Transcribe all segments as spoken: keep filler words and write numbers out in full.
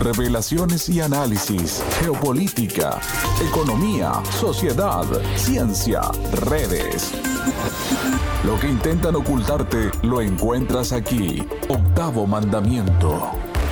Revelaciones y análisis, geopolítica, economía, sociedad, ciencia, redes. Lo que intentan ocultarte lo encuentras aquí. Octavo Mandamiento.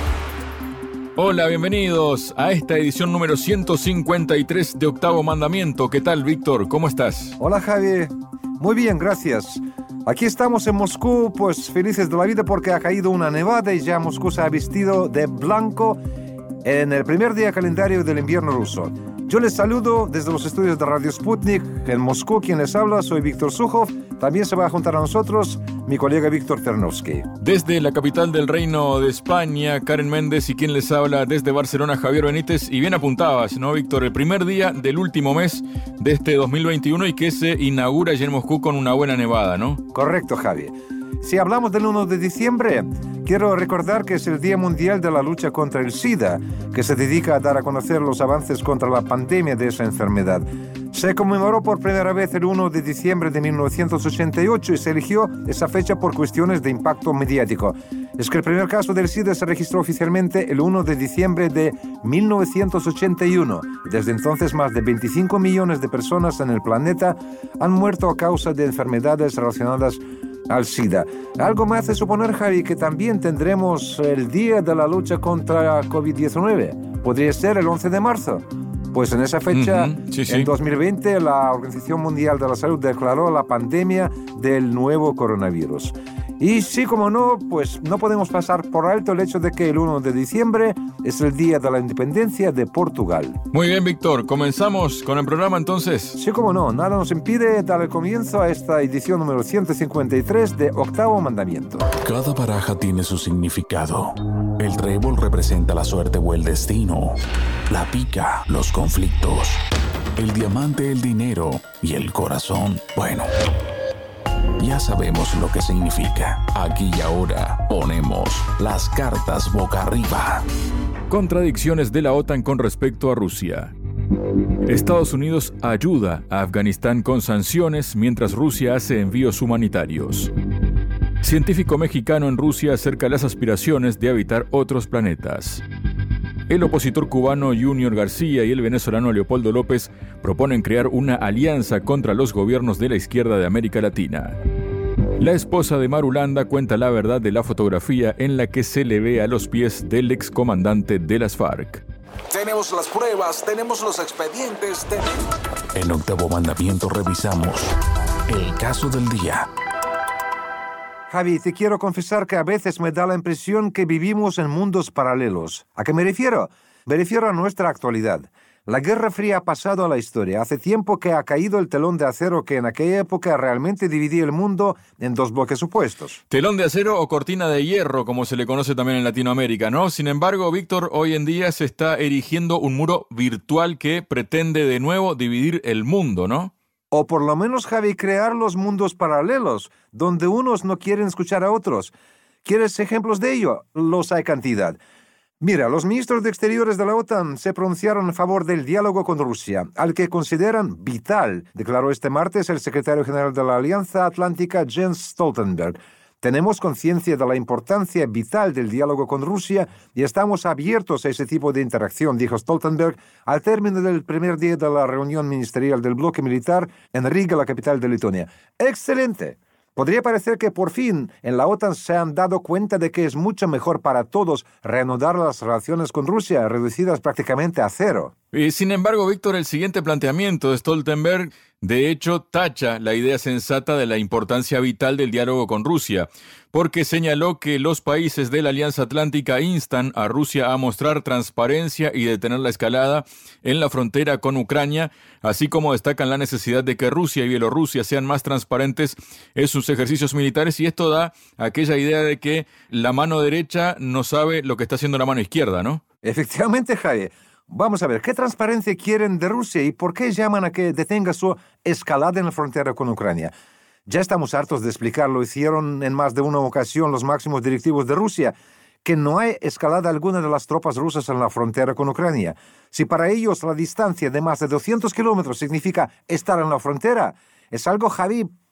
Hola, bienvenidos a esta edición número ciento cincuenta y tres de Octavo Mandamiento. ¿Qué tal, Víctor? ¿Cómo estás? Hola, Javi. Muy bien, gracias. Aquí estamos en Moscú, pues felices de la vida porque ha caído una nevada y ya Moscú se ha vestido de blanco en el primer día calendario del invierno ruso. Yo les saludo desde los estudios de Radio Sputnik en Moscú. Quien les habla, soy Víctor Sukhov. También se va a juntar a nosotros mi colega Víctor Ternovsky. Desde la capital del Reino de España, Karen Méndez, y quien les habla desde Barcelona, Javier Benítez. Y bien apuntabas, ¿no, Víctor? El primer día del último mes de este dos mil veintiuno y que se inaugura ya en Moscú con una buena nevada, ¿no? Correcto, Javi. Si hablamos del uno de diciembre, quiero recordar que es el Día Mundial de la Lucha contra el SIDA, que se dedica a dar a conocer los avances contra la pandemia de esa enfermedad. Se conmemoró por primera vez el uno de diciembre de mil novecientos ochenta y ocho y se eligió esa fecha por cuestiones de impacto mediático. Es que el primer caso del SIDA se registró oficialmente el uno de diciembre de mil novecientos ochenta y uno. Desde entonces, más de veinticinco millones de personas en el planeta han muerto a causa de enfermedades relacionadas al SIDA. Algo me hace suponer, Javi, que también tendremos el Día de la Lucha contra COVID diecinueve. ¿Podría ser el once de marzo? Pues en esa fecha, uh-huh. sí, sí. En dos mil veinte, la Organización Mundial de la Salud declaró la pandemia del nuevo coronavirus. Y sí, como no, pues no podemos pasar por alto el hecho de que el uno de diciembre es el Día de la Independencia de Portugal. Muy bien, Víctor. ¿Comenzamos con el programa entonces? Sí, como no. Nada nos impide dar el comienzo a esta edición número ciento cincuenta y tres de Octavo Mandamiento. Cada baraja tiene su significado. El trébol representa la suerte o el destino. La pica, los conflictos. El diamante, el dinero. Y el corazón, bueno, ya sabemos lo que significa. Aquí y ahora ponemos las cartas boca arriba. Contradicciones de la OTAN con respecto a Rusia. Estados Unidos ayuda a Afganistán con sanciones mientras Rusia hace envíos humanitarios. Científico mexicano en Rusia acerca las aspiraciones de habitar otros planetas. El opositor cubano Junior García y el venezolano Leopoldo López proponen crear una alianza contra los gobiernos de la izquierda de América Latina. La esposa de Marulanda cuenta la verdad de la fotografía en la que se le ve a los pies del excomandante de las FARC. Tenemos las pruebas, tenemos los expedientes. Ten... En Octavo Mandamiento revisamos el caso del día. Javi, te quiero confesar que a veces me da la impresión que vivimos en mundos paralelos. ¿A qué me refiero? Me refiero a nuestra actualidad. La Guerra Fría ha pasado a la historia. Hace tiempo que ha caído el telón de acero que en aquella época realmente dividía el mundo en dos bloques opuestos. Telón de acero o cortina de hierro, como se le conoce también en Latinoamérica, ¿no? Sin embargo, Víctor, hoy en día se está erigiendo un muro virtual que pretende de nuevo dividir el mundo, ¿no? O por lo menos, Javi, crear los mundos paralelos, donde unos no quieren escuchar a otros. ¿Quieres ejemplos de ello? Los hay cantidad. Mira, los ministros de Exteriores de la OTAN se pronunciaron a favor del diálogo con Rusia, al que consideran vital, declaró este martes el secretario general de la Alianza Atlántica, Jens Stoltenberg. Tenemos conciencia de la importancia vital del diálogo con Rusia y estamos abiertos a ese tipo de interacción, dijo Stoltenberg al término del primer día de la reunión ministerial del bloque militar en Riga, la capital de Letonia. ¡Excelente! Podría parecer que por fin en la OTAN se han dado cuenta de que es mucho mejor para todos reanudar las relaciones con Rusia, reducidas prácticamente a cero. Y sin embargo, Víctor, el siguiente planteamiento de Stoltenberg, de hecho, tacha la idea sensata de la importancia vital del diálogo con Rusia, porque señaló que los países de la Alianza Atlántica instan a Rusia a mostrar transparencia y detener la escalada en la frontera con Ucrania, así como destacan la necesidad de que Rusia y Bielorrusia sean más transparentes en sus ejercicios militares, y esto da aquella idea de que la mano derecha no sabe lo que está haciendo la mano izquierda, ¿no? Efectivamente, Jaime. Vamos a ver, ¿qué transparencia quieren de Rusia y por qué llaman a que detenga su escalada en la frontera con Ucrania? Ya estamos hartos de explicar, lo hicieron en más de una ocasión los máximos directivos de Rusia, que no hay escalada alguna de las tropas rusas en la frontera con Ucrania. Si para ellos la distancia de más de doscientos kilómetros significa estar en la frontera, es algo, Javi,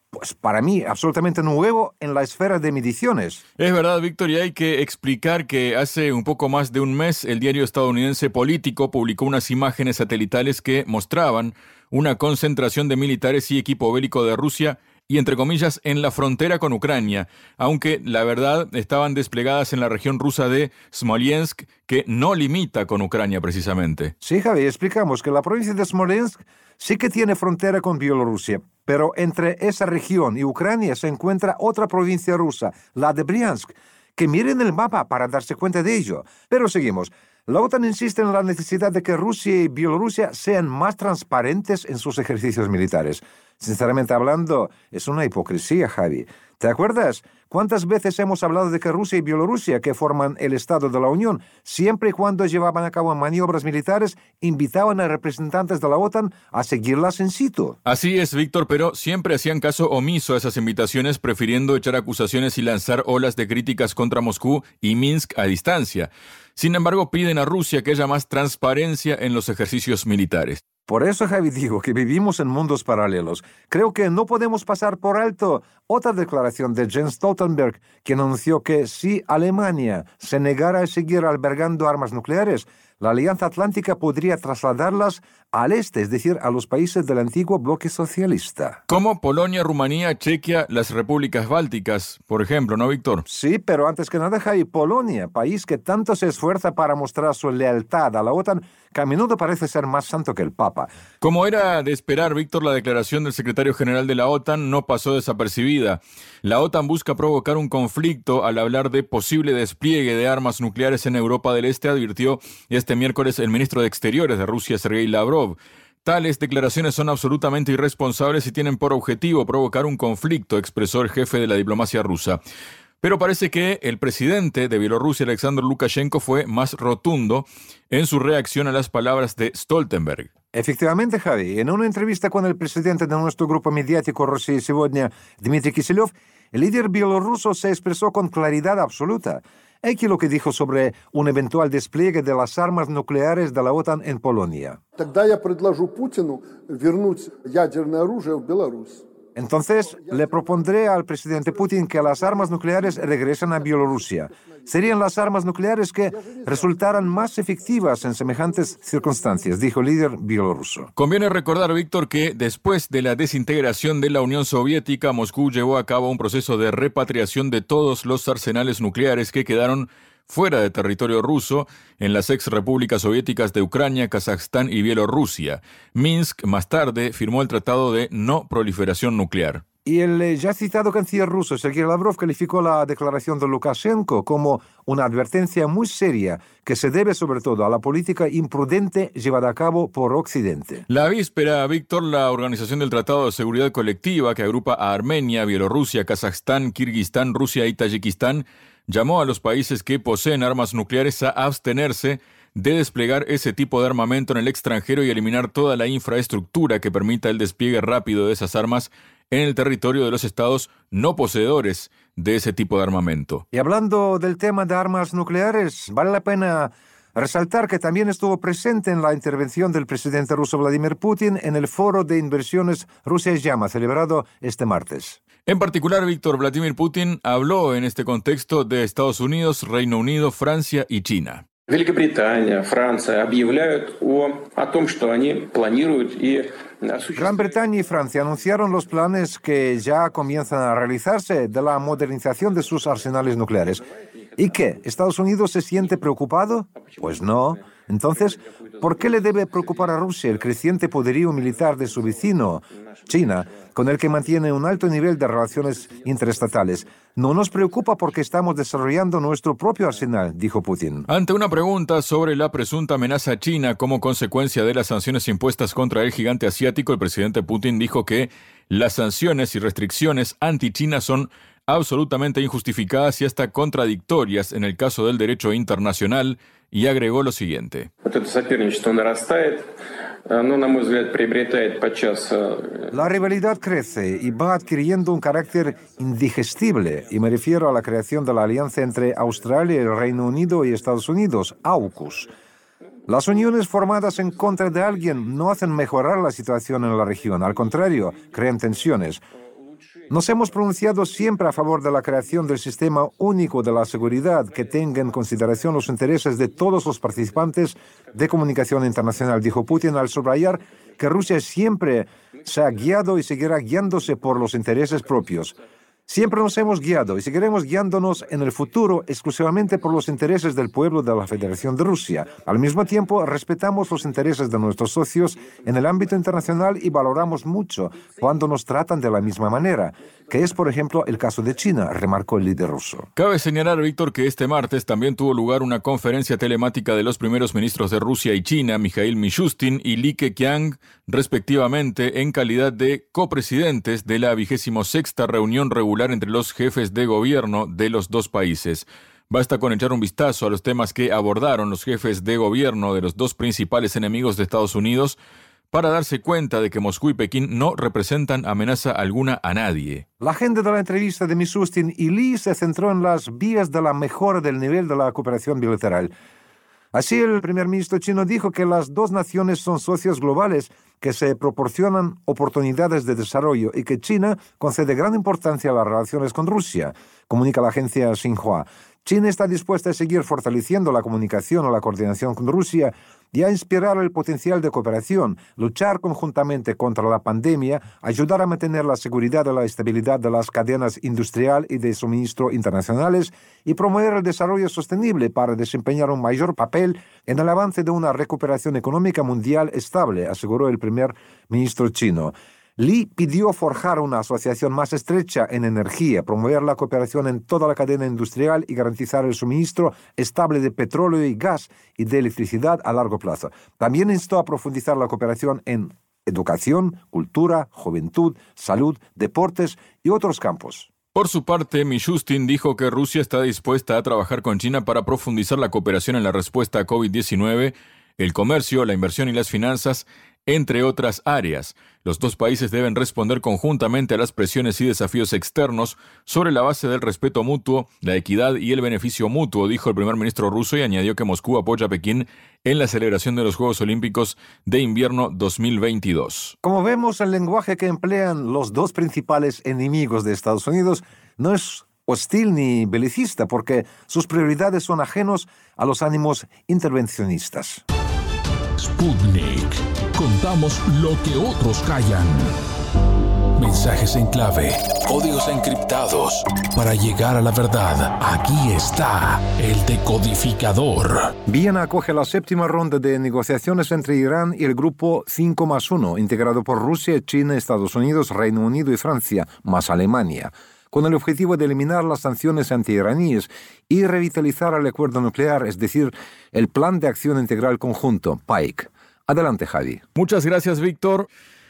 pues para mí, absolutamente nuevo en la esfera de mediciones. Es verdad, Víctor, y hay que explicar que hace un poco más de un mes el diario estadounidense Político publicó unas imágenes satelitales que mostraban una concentración de militares y equipo bélico de Rusia y, entre comillas, en la frontera con Ucrania, aunque la verdad estaban desplegadas en la región rusa de Smolensk, que no limita con Ucrania precisamente. Sí, Javi, explicamos que la provincia de Smolensk sí que tiene frontera con Bielorrusia, pero entre esa región y Ucrania se encuentra otra provincia rusa, la de Briansk, que miren el mapa para darse cuenta de ello. Pero seguimos. La OTAN insiste en la necesidad de que Rusia y Bielorrusia sean más transparentes en sus ejercicios militares. Sinceramente hablando, es una hipocresía, Javi. ¿Te acuerdas? ¿Cuántas veces hemos hablado de que Rusia y Bielorrusia, que forman el Estado de la Unión, siempre y cuando llevaban a cabo maniobras militares, invitaban a representantes de la OTAN a seguirlas in situ? Así es, Víctor, pero siempre hacían caso omiso a esas invitaciones, prefiriendo echar acusaciones y lanzar olas de críticas contra Moscú y Minsk a distancia. Sin embargo, piden a Rusia que haya más transparencia en los ejercicios militares. Por eso, Javi, digo que vivimos en mundos paralelos. Creo que no podemos pasar por alto otra declaración de Jens Stoltenberg, que anunció que si Alemania se negara a seguir albergando armas nucleares, la Alianza Atlántica podría trasladarlas al este, es decir, a los países del antiguo bloque socialista. Como Polonia, Rumanía, Chequia, las repúblicas bálticas, por ejemplo, ¿no, Víctor? Sí, pero antes que nada, Javi, Polonia, país que tanto se esfuerza para mostrar su lealtad a la OTAN, que a menudo parece ser más santo que el Papa. Como era de esperar, Víctor, la declaración del secretario general de la OTAN no pasó desapercibida. La OTAN busca provocar un conflicto al hablar de posible despliegue de armas nucleares en Europa del Este, advirtió este miércoles el ministro de Exteriores de Rusia, Sergei Lavrov. Tales declaraciones son absolutamente irresponsables y tienen por objetivo provocar un conflicto, expresó el jefe de la diplomacia rusa. Pero parece que el presidente de Bielorrusia, Alexander Lukashenko, fue más rotundo en su reacción a las palabras de Stoltenberg. Efectivamente, Javi, en una entrevista con el presidente de nuestro grupo mediático Россия сегодня, Dmitry Kiselyov, el líder bielorruso se expresó con claridad absoluta. Aquí lo que dijo sobre un eventual despliegue de las armas nucleares de la OTAN en Polonia. Тогда я предложу Путину вернуть ядерное оружие в Беларусь. Entonces, le propondré al presidente Putin que las armas nucleares regresen a Bielorrusia. Serían las armas nucleares que resultaran más efectivas en semejantes circunstancias, dijo el líder bielorruso. Conviene recordar, Víctor, que después de la desintegración de la Unión Soviética, Moscú llevó a cabo un proceso de repatriación de todos los arsenales nucleares que quedaron fuera de territorio ruso en las ex repúblicas soviéticas de Ucrania, Kazajstán y Bielorrusia. Minsk, más tarde, firmó el Tratado de No Proliferación Nuclear. Y el ya citado canciller ruso, Sergei Lavrov, calificó la declaración de Lukashenko como una advertencia muy seria que se debe sobre todo a la política imprudente llevada a cabo por Occidente. La víspera, Víctor, la Organización del Tratado de Seguridad Colectiva, que agrupa a Armenia, Bielorrusia, Kazajstán, Kirguistán, Rusia y Tayikistán, llamó a los países que poseen armas nucleares a abstenerse de desplegar ese tipo de armamento en el extranjero y eliminar toda la infraestructura que permita el despliegue rápido de esas armas en el territorio de los estados no poseedores de ese tipo de armamento. Y hablando del tema de armas nucleares, vale la pena resaltar que también estuvo presente en la intervención del presidente ruso Vladimir Putin en el Foro de Inversiones Rusia Llama, celebrado este martes. En particular, Víctor, Vladimir Putin habló en este contexto de Estados Unidos, Reino Unido, Francia y China. Великобритания, Франция объявляют о, о том, что они планируют и Gran Bretaña y Francia anunciaron los planes que ya comienzan a realizarse de la modernización de sus arsenales nucleares. ¿Y qué? ¿Estados Unidos se siente preocupado? Pues no. Entonces, ¿por qué le debe preocupar a Rusia el creciente poderío militar de su vecino, China, con el que mantiene un alto nivel de relaciones interestatales? No nos preocupa porque estamos desarrollando nuestro propio arsenal, dijo Putin. Ante una pregunta sobre la presunta amenaza china como consecuencia de las sanciones impuestas contra el gigante asiático, el presidente Putin dijo que las sanciones y restricciones anti-China son absolutamente injustificadas y hasta contradictorias en el caso del derecho internacional, y agregó lo siguiente. La rivalidad crece y va adquiriendo un carácter indigestible, y me refiero a la creación de la alianza entre Australia, el Reino Unido y Estados Unidos, AUKUS. Las uniones formadas en contra de alguien no hacen mejorar la situación en la región, al contrario, crean tensiones. Nos hemos pronunciado siempre a favor de la creación del sistema único de la seguridad que tenga en consideración los intereses de todos los participantes de comunicación internacional, dijo Putin al subrayar que Rusia siempre se ha guiado y seguirá guiándose por los intereses propios. Siempre nos hemos guiado y seguiremos guiándonos en el futuro exclusivamente por los intereses del pueblo de la Federación de Rusia. Al mismo tiempo, respetamos los intereses de nuestros socios en el ámbito internacional y valoramos mucho cuando nos tratan de la misma manera, que es, por ejemplo, el caso de China, remarcó el líder ruso. Cabe señalar, Víctor, que este martes también tuvo lugar una conferencia telemática de los primeros ministros de Rusia y China, Mikhail Mishustin y Li Keqiang, respectivamente, en calidad de copresidentes de la vigésimo sexta reunión regular entre los jefes de gobierno de los dos países. Basta con echar un vistazo a los temas que abordaron los jefes de gobierno de los dos principales enemigos de Estados Unidos para darse cuenta de que Moscú y Pekín no representan amenaza alguna a nadie. La agenda de la entrevista de Mishustin y Li se centró en las vías de la mejora del nivel de la cooperación bilateral. Así, el primer ministro chino dijo que las dos naciones son socios globales que se proporcionan oportunidades de desarrollo y que China concede gran importancia a las relaciones con Rusia, comunica la agencia Xinhua. China está dispuesta a seguir fortaleciendo la comunicación o la coordinación con Rusia y a inspirar el potencial de cooperación, luchar conjuntamente contra la pandemia, ayudar a mantener la seguridad y la estabilidad de las cadenas industrial y de suministro internacionales y promover el desarrollo sostenible para desempeñar un mayor papel en el avance de una recuperación económica mundial estable, aseguró el primer ministro chino. Li pidió forjar una asociación más estrecha en energía, promover la cooperación en toda la cadena industrial y garantizar el suministro estable de petróleo y gas y de electricidad a largo plazo. También instó a profundizar la cooperación en educación, cultura, juventud, salud, deportes y otros campos. Por su parte, Mishustin dijo que Rusia está dispuesta a trabajar con China para profundizar la cooperación en la respuesta a COVID diecinueve, el comercio, la inversión y las finanzas, entre otras áreas. Los dos países deben responder conjuntamente a las presiones y desafíos externos sobre la base del respeto mutuo, la equidad y el beneficio mutuo, dijo el primer ministro ruso y añadió que Moscú apoya a Pekín en la celebración de los Juegos Olímpicos de Invierno dos mil veintidós. Como vemos, el lenguaje que emplean los dos principales enemigos de Estados Unidos no es hostil ni belicista, porque sus prioridades son ajenos a los ánimos intervencionistas. Sputnik. Contamos lo que otros callan. Mensajes en clave, códigos encriptados. Para llegar a la verdad, aquí está el decodificador. Viena acoge la séptima ronda de negociaciones entre Irán y el grupo cinco más uno, integrado por Rusia, China, Estados Unidos, Reino Unido y Francia, más Alemania, con el objetivo de eliminar las sanciones antiiraníes y revitalizar el acuerdo nuclear, es decir, el Plan de Acción Integral Conjunto, P A I C. Adelante, Javi. Muchas gracias, Víctor.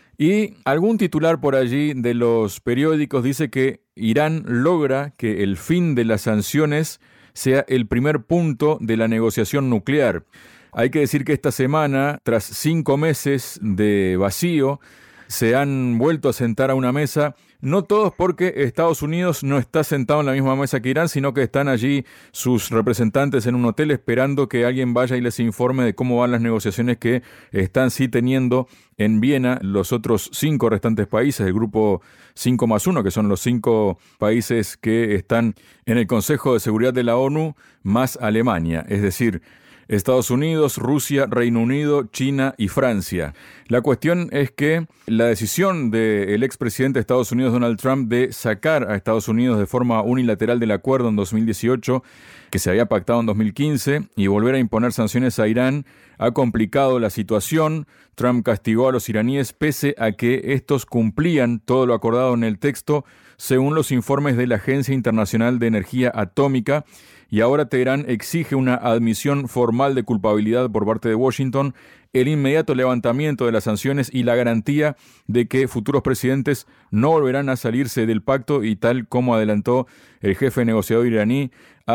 Y algún titular por allí de los periódicos dice que Irán logra que el fin de las sanciones sea el primer punto de la negociación nuclear. Hay que decir que esta semana, tras cinco meses de vacío, se han vuelto a sentar a una mesa, no todos porque Estados Unidos no está sentado en la misma mesa que Irán, sino que están allí sus representantes en un hotel esperando que alguien vaya y les informe de cómo van las negociaciones que están sí teniendo en Viena los otros cinco restantes países, el grupo cinco más uno, que son los cinco países que están en el Consejo de Seguridad de la ONU, más Alemania, es decir, Estados Unidos, Rusia, Reino Unido, China y Francia. La cuestión es que la decisión del expresidente de Estados Unidos, Donald Trump, de sacar a Estados Unidos de forma unilateral del acuerdo en dos mil dieciocho, que se había pactado en dos mil quince, y volver a imponer sanciones a Irán, ha complicado la situación. Trump castigó a los iraníes pese a que estos cumplían todo lo acordado en el texto, según los informes de la Agencia Internacional de Energía Atómica, y ahora Teherán exige una admisión formal de culpabilidad por parte de Washington, el inmediato levantamiento de las sanciones y la garantía de que futuros presidentes no volverán a salirse del pacto, y tal como adelantó el jefe negociador iraní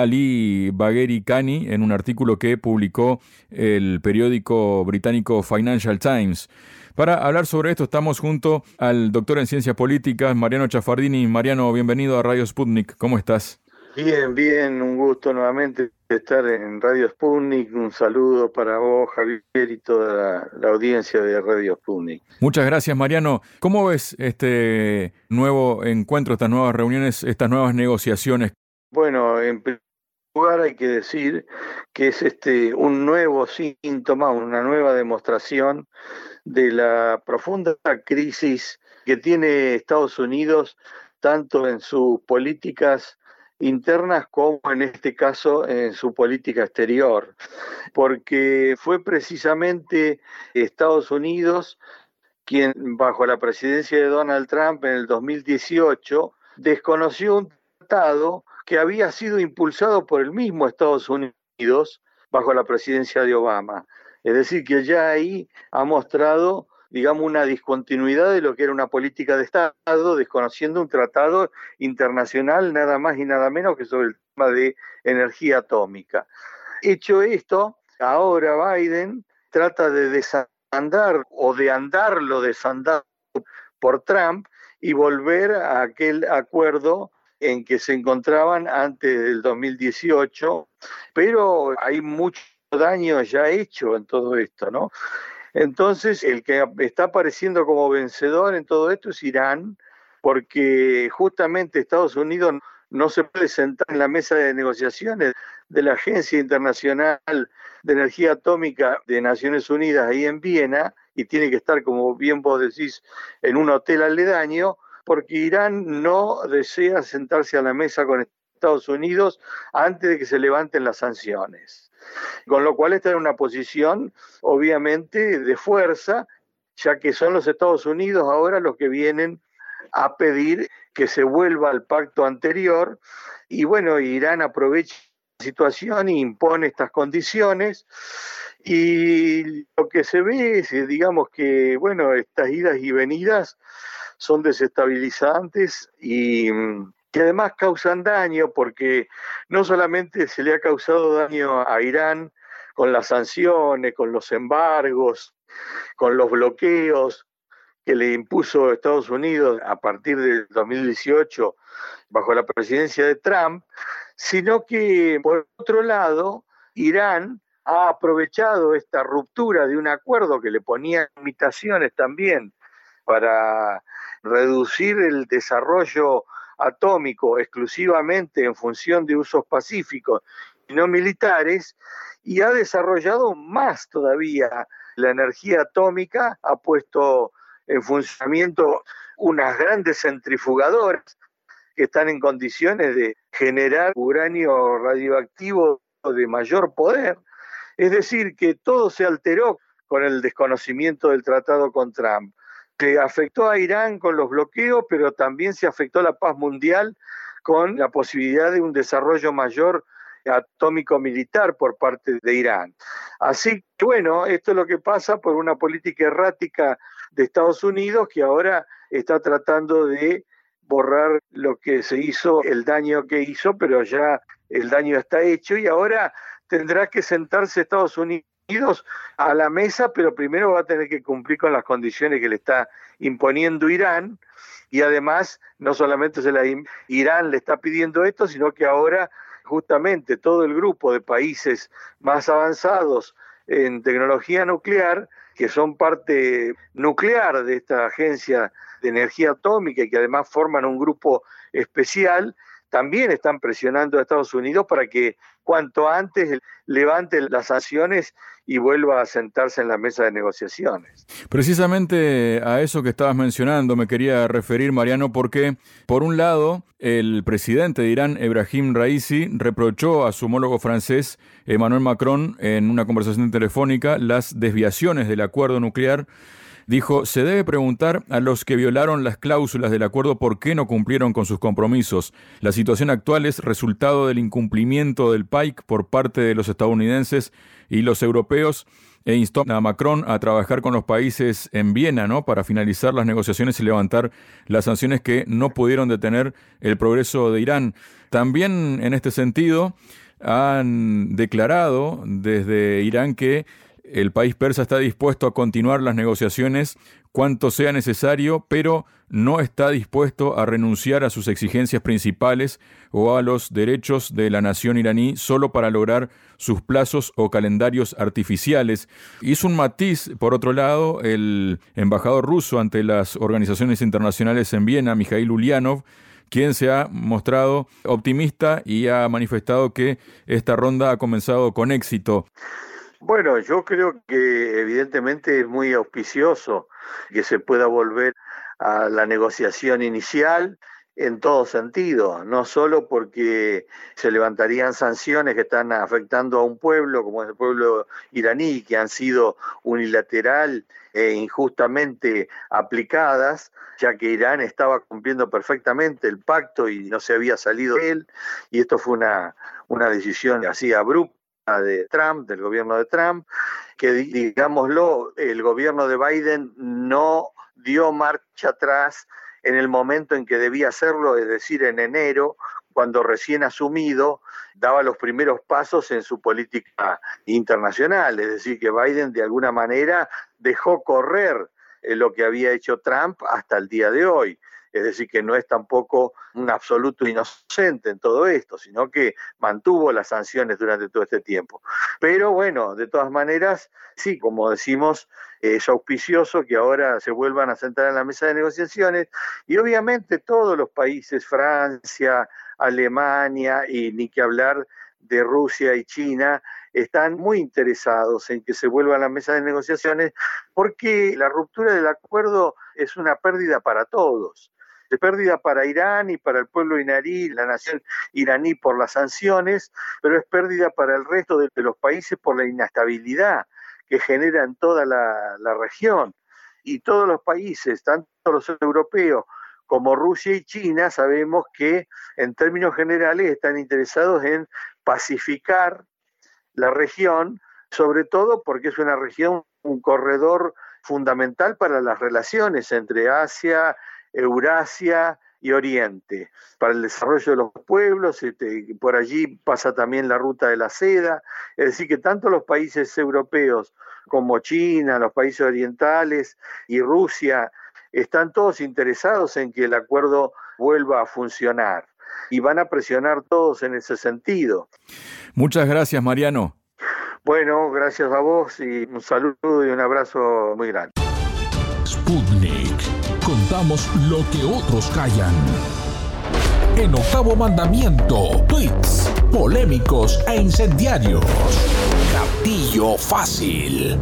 Ali Bagheri Kani en un artículo que publicó el periódico británico Financial Times. Para hablar sobre esto estamos junto al doctor en Ciencias Políticas, Mariano Chaffardini. Mariano, bienvenido a Radio Sputnik. ¿Cómo estás? Bien, bien, un gusto nuevamente estar en Radio Sputnik. Un saludo para vos, Javier, y toda la, la audiencia de Radio Sputnik. Muchas gracias, Mariano. ¿Cómo ves este nuevo encuentro, estas nuevas reuniones, estas nuevas negociaciones? Bueno, en primer lugar hay que decir que es este un nuevo síntoma, una nueva demostración de la profunda crisis que tiene Estados Unidos, tanto en sus políticas internas como en este caso en su política exterior, porque fue precisamente Estados Unidos quien, bajo la presidencia de Donald Trump en el dos mil dieciocho, desconoció un tratado que había sido impulsado por el mismo Estados Unidos bajo la presidencia de Obama. Es decir, que ya ahí ha mostrado, digamos, una discontinuidad de lo que era una política de Estado, desconociendo un tratado internacional nada más y nada menos que sobre el tema de energía atómica. Hecho esto, ahora Biden trata de desandar o de andarlo desandado por Trump y volver a aquel acuerdo en que se encontraban antes del dos mil dieciocho, pero hay mucho daño ya hecho en todo esto, ¿no? Entonces, el que está apareciendo como vencedor en todo esto es Irán, porque justamente Estados Unidos no se puede sentar en la mesa de negociaciones de la Agencia Internacional de Energía Atómica de Naciones Unidas ahí en Viena, y tiene que estar, como bien vos decís, en un hotel aledaño, porque Irán no desea sentarse a la mesa con Estados Unidos antes de que se levanten las sanciones. Con lo cual está en una posición, obviamente, de fuerza, ya que son los Estados Unidos ahora los que vienen a pedir que se vuelva al pacto anterior, y bueno, Irán aprovecha la situación e impone estas condiciones, y lo que se ve es, digamos que, bueno, estas idas y venidas son desestabilizantes y que además causan daño, porque no solamente se le ha causado daño a Irán con las sanciones, con los embargos, con los bloqueos que le impuso Estados Unidos a partir del dos mil dieciocho bajo la presidencia de Trump, sino que, por otro lado, Irán ha aprovechado esta ruptura de un acuerdo que le ponía limitaciones también para reducir el desarrollo atómico exclusivamente en función de usos pacíficos y no militares, y ha desarrollado más todavía la energía atómica, ha puesto en funcionamiento unas grandes centrifugadoras que están en condiciones de generar uranio radioactivo de mayor poder. Es decir, que todo se alteró con el desconocimiento del tratado con Trump. Se afectó a Irán con los bloqueos, pero también se afectó la paz mundial con la posibilidad de un desarrollo mayor atómico militar por parte de Irán. Así que bueno, esto es lo que pasa por una política errática de Estados Unidos, que ahora está tratando de borrar lo que se hizo, el daño que hizo, pero ya el daño está hecho, y ahora tendrá que sentarse Estados Unidos a la mesa, pero primero va a tener que cumplir con las condiciones que le está imponiendo Irán, y además no solamente se la, Irán le está pidiendo esto, sino que ahora justamente todo el grupo de países más avanzados en tecnología nuclear, que son parte nuclear de esta agencia de energía atómica y que además forman un grupo especial, también están presionando a Estados Unidos para que cuanto antes levante las sanciones y vuelva a sentarse en la mesa de negociaciones. Precisamente a eso que estabas mencionando me quería referir, Mariano, porque por un lado el presidente de Irán, Ebrahim Raisi, reprochó a su homólogo francés, Emmanuel Macron, en una conversación telefónica, las desviaciones del acuerdo nuclear. Dijo, se debe preguntar a los que violaron las cláusulas del acuerdo por qué no cumplieron con sus compromisos. La situación actual es resultado del incumplimiento del P A I C por parte de los estadounidenses y los europeos, e instó a Macron a trabajar con los países en Viena, ¿no?, para finalizar las negociaciones y levantar las sanciones que no pudieron detener el progreso de Irán. También en este sentido han declarado desde Irán que el país persa está dispuesto a continuar las negociaciones cuanto sea necesario, pero no está dispuesto a renunciar a sus exigencias principales o a los derechos de la nación iraní solo para lograr sus plazos o calendarios artificiales. Hizo un matiz, por otro lado, el embajador ruso ante las organizaciones internacionales en Viena, Mikhail Ulyanov, quien se ha mostrado optimista y ha manifestado que esta ronda ha comenzado con éxito. Bueno, yo creo que evidentemente es muy auspicioso que se pueda volver a la negociación inicial en todo sentido, no solo porque se levantarían sanciones que están afectando a un pueblo como es el pueblo iraní, que han sido unilateral e injustamente aplicadas, ya que Irán estaba cumpliendo perfectamente el pacto y no se había salido de él, y esto fue una, una decisión así abrupta de Trump, del gobierno de Trump, que digámoslo, el gobierno de Biden no dio marcha atrás en el momento en que debía hacerlo, es decir, en enero, cuando recién asumido daba los primeros pasos en su política internacional, es decir, que Biden de alguna manera dejó correr lo que había hecho Trump hasta el día de hoy. Es decir, que no es tampoco un absoluto inocente en todo esto, sino que mantuvo las sanciones durante todo este tiempo. Pero bueno, de todas maneras, sí, como decimos, es auspicioso que ahora se vuelvan a sentar en la mesa de negociaciones y obviamente todos los países, Francia, Alemania y ni que hablar de Rusia y China, están muy interesados en que se vuelva a la mesa de negociaciones porque la ruptura del acuerdo es una pérdida para todos. De pérdida para Irán y para el pueblo iraní, la nación iraní por las sanciones, pero es pérdida para el resto de los países por la inestabilidad que genera en toda la, la región. Y todos los países, tanto los europeos como Rusia y China, sabemos que en términos generales están interesados en pacificar la región, sobre todo porque es una región, un corredor fundamental para las relaciones entre Asia, Eurasia y Oriente, para el desarrollo de los pueblos. Este, por allí pasa también la ruta de la seda, es decir que tanto los países europeos como China, los países orientales y Rusia están todos interesados en que el acuerdo vuelva a funcionar y van a presionar todos en ese sentido. Muchas gracias, Mariano. Bueno, gracias a vos y un saludo y un abrazo muy grande. Sputnik. Contamos lo que otros callan. En Octavo Mandamiento, tweets polémicos e incendiarios. Gatillo fácil.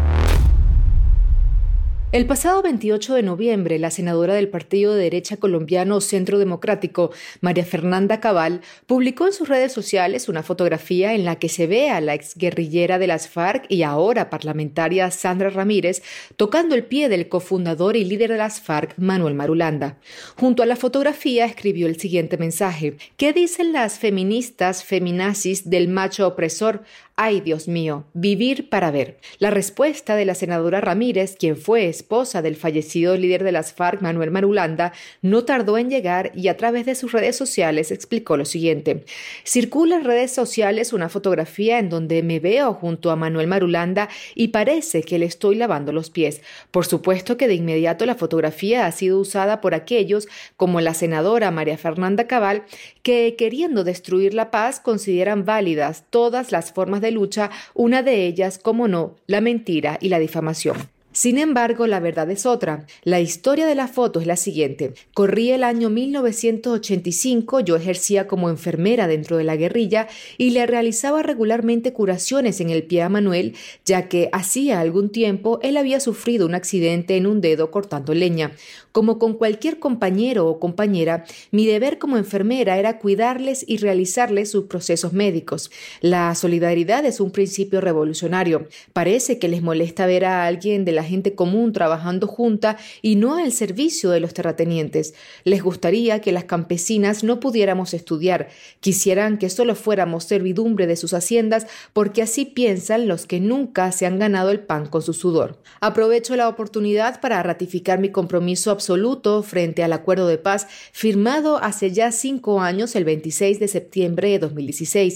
El pasado veintiocho de noviembre, la senadora del partido de derecha colombiano Centro Democrático, María Fernanda Cabal, publicó en sus redes sociales una fotografía en la que se ve a la exguerrillera de las FARC y ahora parlamentaria Sandra Ramírez tocando el pie del cofundador y líder de las FARC, Manuel Marulanda. Junto a la fotografía escribió el siguiente mensaje: ¿Qué dicen las feministas feminazis del macho opresor? ¡Ay, Dios mío! Vivir para ver. La respuesta de la senadora Ramírez, quien fue esposa del fallecido líder de las FARC, Manuel Marulanda, no tardó en llegar y a través de sus redes sociales explicó lo siguiente. Circula en redes sociales una fotografía en donde me veo junto a Manuel Marulanda y parece que le estoy lavando los pies. Por supuesto que de inmediato la fotografía ha sido usada por aquellos, como la senadora María Fernanda Cabal, que queriendo destruir la paz consideran válidas todas las formas de lucha, una de ellas, como no, la mentira y la difamación. Sin embargo, la verdad es otra. La historia de la foto es la siguiente. Corría el año mil novecientos ochenta y cinco, yo ejercía como enfermera dentro de la guerrilla y le realizaba regularmente curaciones en el pie a Manuel, ya que hacía algún tiempo él había sufrido un accidente en un dedo cortando leña. Como con cualquier compañero o compañera, mi deber como enfermera era cuidarles y realizarles sus procesos médicos. La solidaridad es un principio revolucionario. Parece que les molesta ver a alguien de la gente común trabajando junta y no al servicio de los terratenientes. Les gustaría que las campesinas no pudiéramos estudiar. Quisieran que solo fuéramos servidumbre de sus haciendas porque así piensan los que nunca se han ganado el pan con su sudor. Aprovecho la oportunidad para ratificar mi compromiso absoluto frente al acuerdo de paz firmado hace ya cinco años, el veintiséis de septiembre de dos mil dieciséis.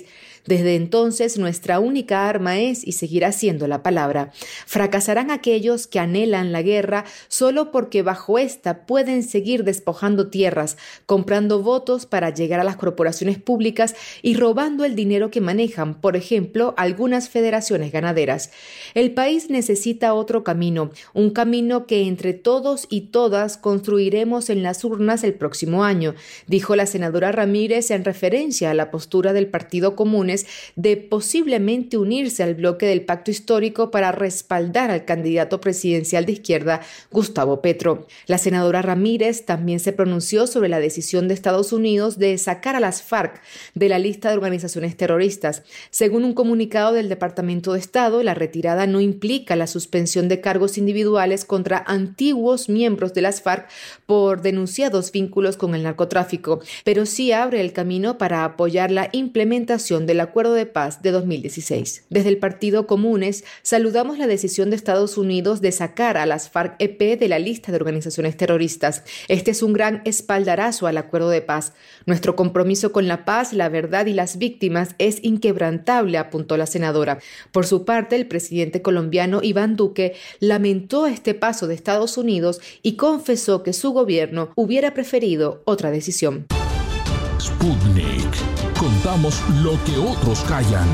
Desde entonces, nuestra única arma es y seguirá siendo la palabra. Fracasarán aquellos que anhelan la guerra solo porque bajo esta pueden seguir despojando tierras, comprando votos para llegar a las corporaciones públicas y robando el dinero que manejan, por ejemplo, algunas federaciones ganaderas. El país necesita otro camino, un camino que entre todos y todas construiremos en las urnas el próximo año, dijo la senadora Ramírez en referencia a la postura del Partido Comunes de posiblemente unirse al bloque del pacto histórico para respaldar al candidato presidencial de izquierda, Gustavo Petro. La senadora Ramírez también se pronunció sobre la decisión de Estados Unidos de sacar a las FARC de la lista de organizaciones terroristas. Según un comunicado del Departamento de Estado, la retirada no implica la suspensión de cargos individuales contra antiguos miembros de las FARC por denunciados vínculos con el narcotráfico, pero sí abre el camino para apoyar la implementación del Acuerdo de Paz de dos mil dieciséis. Desde el Partido Comunes saludamos la decisión de Estados Unidos de sacar a las FARC-E P de la lista de organizaciones terroristas. Este es un gran espaldarazo al Acuerdo de Paz. Nuestro compromiso con la paz, la verdad y las víctimas es inquebrantable, apuntó la senadora. Por su parte, el presidente colombiano Iván Duque lamentó este paso de Estados Unidos y confesó que su gobierno hubiera preferido otra decisión. Sputnik. Contamos lo que otros callan.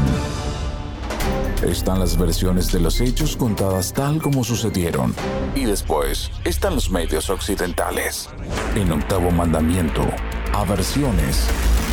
Están las versiones de los hechos contadas tal como sucedieron. Y después están los medios occidentales. En Octavo Mandamiento, aversiones.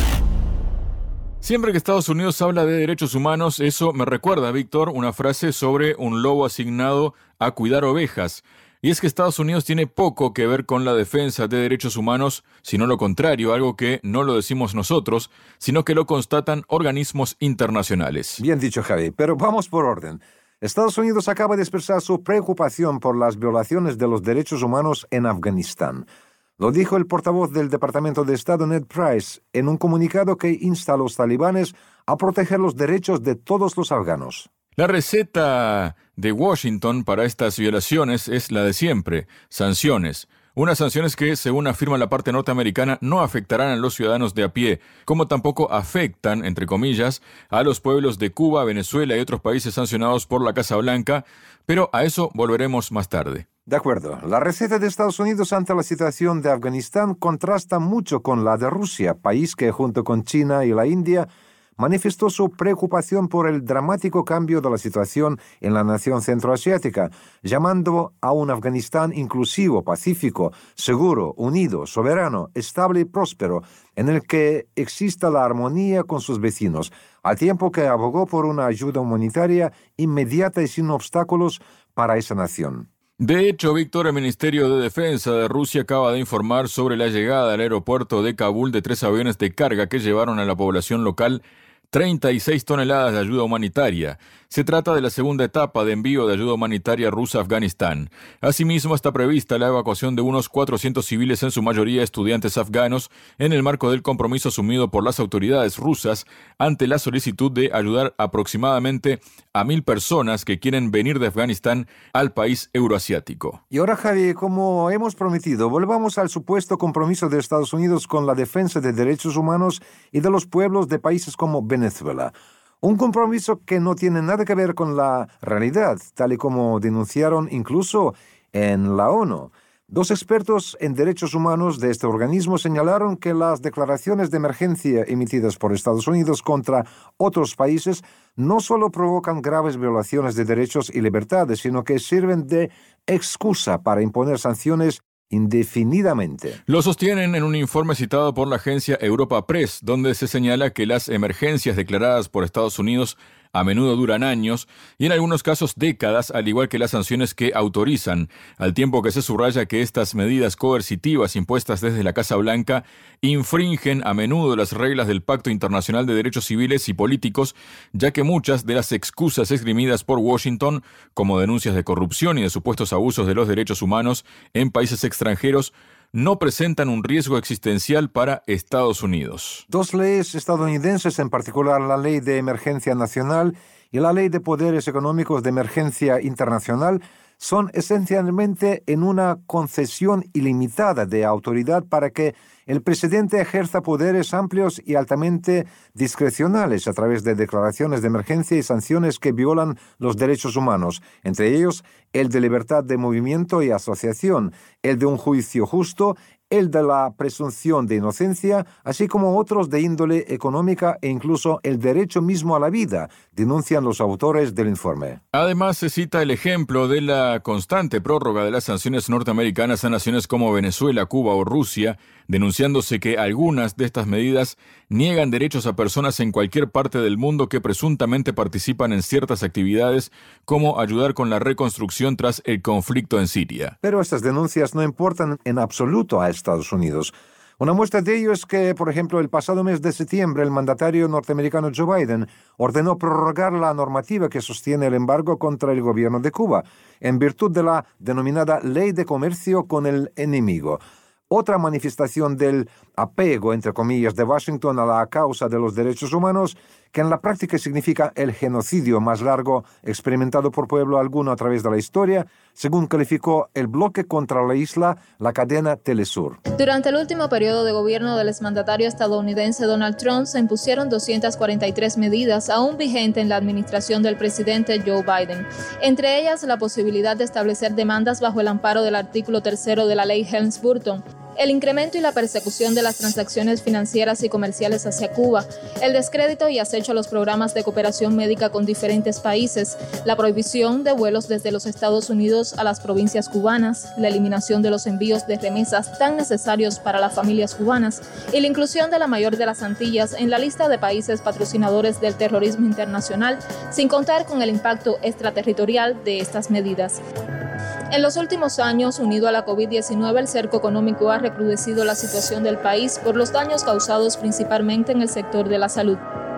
Siempre que Estados Unidos habla de derechos humanos, eso me recuerda, Víctor, una frase sobre un lobo asignado a cuidar ovejas. Y es que Estados Unidos tiene poco que ver con la defensa de derechos humanos, sino lo contrario, algo que no lo decimos nosotros, sino que lo constatan organismos internacionales. Bien dicho, Javi, pero vamos por orden. Estados Unidos acaba de expresar su preocupación por las violaciones de los derechos humanos en Afganistán. Lo dijo el portavoz del Departamento de Estado, Ned Price, en un comunicado que insta a los talibanes a proteger los derechos de todos los afganos. La receta de Washington para estas violaciones es la de siempre, sanciones. Unas sanciones que, según afirma la parte norteamericana, no afectarán a los ciudadanos de a pie, como tampoco afectan, entre comillas, a los pueblos de Cuba, Venezuela y otros países sancionados por la Casa Blanca, pero a eso volveremos más tarde. De acuerdo. La receta de Estados Unidos ante la situación de Afganistán contrasta mucho con la de Rusia, país que, junto con China y la India, manifestó su preocupación por el dramático cambio de la situación en la nación centroasiática, llamando a un Afganistán inclusivo, pacífico, seguro, unido, soberano, estable y próspero, en el que exista la armonía con sus vecinos, al tiempo que abogó por una ayuda humanitaria inmediata y sin obstáculos para esa nación. De hecho, Víctor, el Ministerio de Defensa de Rusia acaba de informar sobre la llegada al aeropuerto de Kabul de tres aviones de carga que llevaron a la población local treinta y seis toneladas de ayuda humanitaria. Se trata de la segunda etapa de envío de ayuda humanitaria rusa a Afganistán. Asimismo, está prevista la evacuación de unos cuatrocientos civiles, en su mayoría estudiantes afganos, en el marco del compromiso asumido por las autoridades rusas ante la solicitud de ayudar aproximadamente a mil personas que quieren venir de Afganistán al país euroasiático. Y ahora, Javi, como hemos prometido, volvamos al supuesto compromiso de Estados Unidos con la defensa de derechos humanos y de los pueblos de países como Venezuela. Un compromiso que no tiene nada que ver con la realidad, tal y como denunciaron incluso en la ONU. Dos expertos en derechos humanos de este organismo señalaron que las declaraciones de emergencia emitidas por Estados Unidos contra otros países no solo provocan graves violaciones de derechos y libertades, sino que sirven de excusa para imponer sanciones indefinidamente. Lo sostienen en un informe citado por la agencia Europa Press, donde se señala que las emergencias declaradas por Estados Unidos a menudo duran años y en algunos casos décadas, al igual que las sanciones que autorizan, al tiempo que se subraya que estas medidas coercitivas impuestas desde la Casa Blanca infringen a menudo las reglas del Pacto Internacional de Derechos Civiles y Políticos, ya que muchas de las excusas esgrimidas por Washington, como denuncias de corrupción y de supuestos abusos de los derechos humanos en países extranjeros, no presentan un riesgo existencial para Estados Unidos. Dos leyes estadounidenses, en particular la Ley de Emergencia Nacional y la Ley de Poderes Económicos de Emergencia Internacional, son esencialmente en una concesión ilimitada de autoridad para que el presidente ejerza poderes amplios y altamente discrecionales a través de declaraciones de emergencia y sanciones que violan los derechos humanos, entre ellos el de libertad de movimiento y asociación, el de un juicio justo, el de la presunción de inocencia, así como otros de índole económica e incluso el derecho mismo a la vida, denuncian los autores del informe. Además, se cita el ejemplo de la constante prórroga de las sanciones norteamericanas a naciones como Venezuela, Cuba o Rusia, denunciándose que algunas de estas medidas niegan derechos a personas en cualquier parte del mundo que presuntamente participan en ciertas actividades, como ayudar con la reconstrucción tras el conflicto en Siria. Pero estas denuncias no importan en absoluto a Estados Unidos. Una muestra de ello es que, por ejemplo, el pasado mes de septiembre, el mandatario norteamericano Joe Biden ordenó prorrogar la normativa que sostiene el embargo contra el gobierno de Cuba, en virtud de la denominada Ley de Comercio con el Enemigo. Otra manifestación del apego, entre comillas, de Washington a la causa de los derechos humanos, que en la práctica significa el genocidio más largo experimentado por pueblo alguno a través de la historia, según calificó el bloque contra la isla, la cadena Telesur. Durante el último periodo de gobierno del exmandatario estadounidense Donald Trump, se impusieron doscientas cuarenta y tres medidas aún vigentes en la administración del presidente Joe Biden. Entre ellas, la posibilidad de establecer demandas bajo el amparo del artículo tercero de la ley Helms-Burton, el incremento y la persecución de las transacciones financieras y comerciales hacia Cuba, el descrédito y acecho a los programas de cooperación médica con diferentes países, la prohibición de vuelos desde los Estados Unidos a las provincias cubanas, la eliminación de los envíos de remesas tan necesarios para las familias cubanas y la inclusión de la mayor de las Antillas en la lista de países patrocinadores del terrorismo internacional, sin contar con el impacto extraterritorial de estas medidas. En los últimos años, unido a la COVID diecinueve, el cerco económico ha recrudecido la situación del país por los daños causados principalmente en el sector de la salud.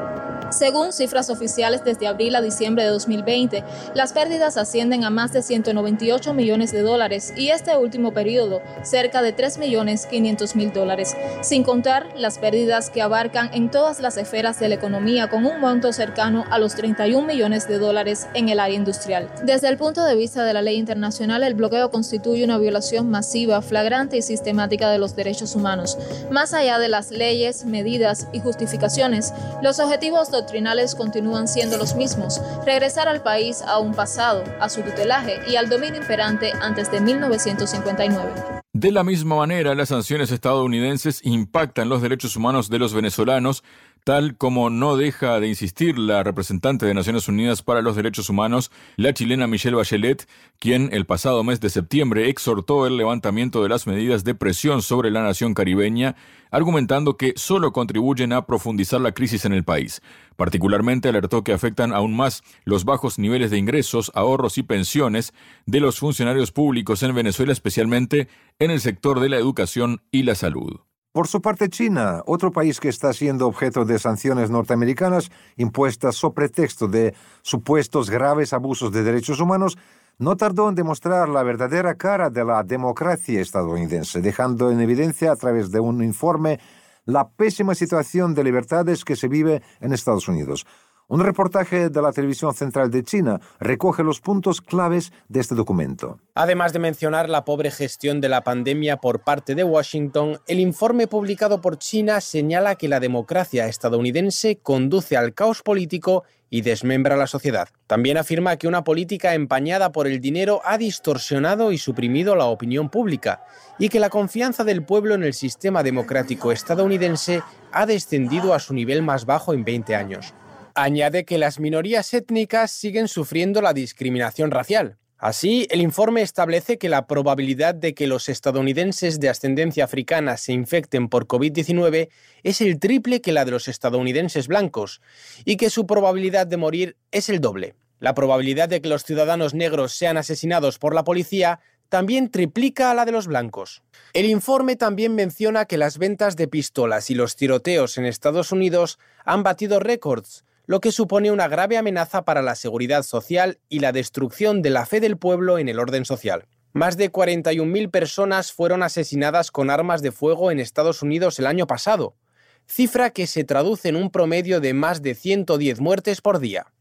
Según cifras oficiales, desde abril a diciembre de dos mil veinte, las pérdidas ascienden a más de ciento noventa y ocho millones de dólares y este último periodo, cerca de tres millones quinientos mil dólares, sin contar las pérdidas que abarcan en todas las esferas de la economía con un monto cercano a los treinta y un millones de dólares en el área industrial. Desde el punto de vista de la ley internacional, el bloqueo constituye una violación masiva, flagrante y sistemática de los derechos humanos. Más allá de las leyes, medidas y justificaciones, los objetivos doctrinales continúan siendo los mismos: regresar al país a un pasado, a su tutelaje y al dominio imperante antes de mil novecientos cincuenta y nueve. De la misma manera, las sanciones estadounidenses impactan los derechos humanos de los venezolanos, tal como no deja de insistir la representante de Naciones Unidas para los Derechos Humanos, la chilena Michelle Bachelet, quien el pasado mes de septiembre exhortó el levantamiento de las medidas de presión sobre la nación caribeña, argumentando que solo contribuyen a profundizar la crisis en el país. Particularmente alertó que afectan aún más los bajos niveles de ingresos, ahorros y pensiones de los funcionarios públicos en Venezuela, especialmente en el sector de la educación y la salud. Por su parte, China, otro país que está siendo objeto de sanciones norteamericanas impuestas sobre pretexto de supuestos graves abusos de derechos humanos, no tardó en demostrar la verdadera cara de la democracia estadounidense, dejando en evidencia a través de un informe la pésima situación de libertades que se vive en Estados Unidos. Un reportaje de la televisión central de China recoge los puntos claves de este documento. Además de mencionar la pobre gestión de la pandemia por parte de Washington, el informe publicado por China señala que la democracia estadounidense conduce al caos político y desmembra la sociedad. También afirma que una política empañada por el dinero ha distorsionado y suprimido la opinión pública y que la confianza del pueblo en el sistema democrático estadounidense ha descendido a su nivel más bajo en veinte años. Añade que las minorías étnicas siguen sufriendo la discriminación racial. Así, el informe establece que la probabilidad de que los estadounidenses de ascendencia africana se infecten por COVID diecinueve es el triple que la de los estadounidenses blancos y que su probabilidad de morir es el doble. La probabilidad de que los ciudadanos negros sean asesinados por la policía también triplica a la de los blancos. El informe también menciona que las ventas de pistolas y los tiroteos en Estados Unidos han batido récords, lo que supone una grave amenaza para la seguridad social y la destrucción de la fe del pueblo en el orden social. Más de cuarenta y un mil personas fueron asesinadas con armas de fuego en Estados Unidos el año pasado, cifra que se traduce en un promedio de más de ciento diez muertes por día.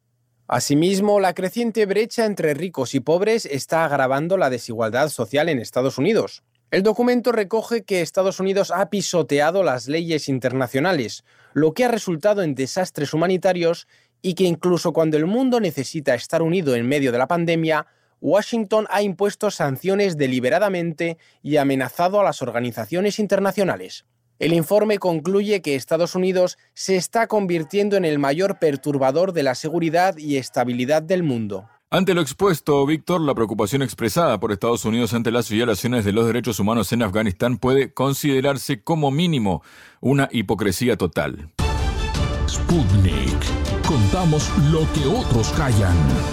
Asimismo, la creciente brecha entre ricos y pobres está agravando la desigualdad social en Estados Unidos. El documento recoge que Estados Unidos ha pisoteado las leyes internacionales, lo que ha resultado en desastres humanitarios y que incluso cuando el mundo necesita estar unido en medio de la pandemia, Washington ha impuesto sanciones deliberadamente y amenazado a las organizaciones internacionales. El informe concluye que Estados Unidos se está convirtiendo en el mayor perturbador de la seguridad y estabilidad del mundo. Ante lo expuesto, Víctor, la preocupación expresada por Estados Unidos ante las violaciones de los derechos humanos en Afganistán puede considerarse como mínimo una hipocresía total. Sputnik. Contamos lo que otros callan.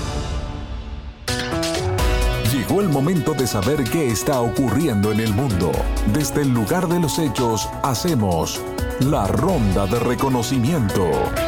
Llegó el momento de saber qué está ocurriendo en el mundo. Desde el lugar de los hechos, hacemos la ronda de reconocimiento.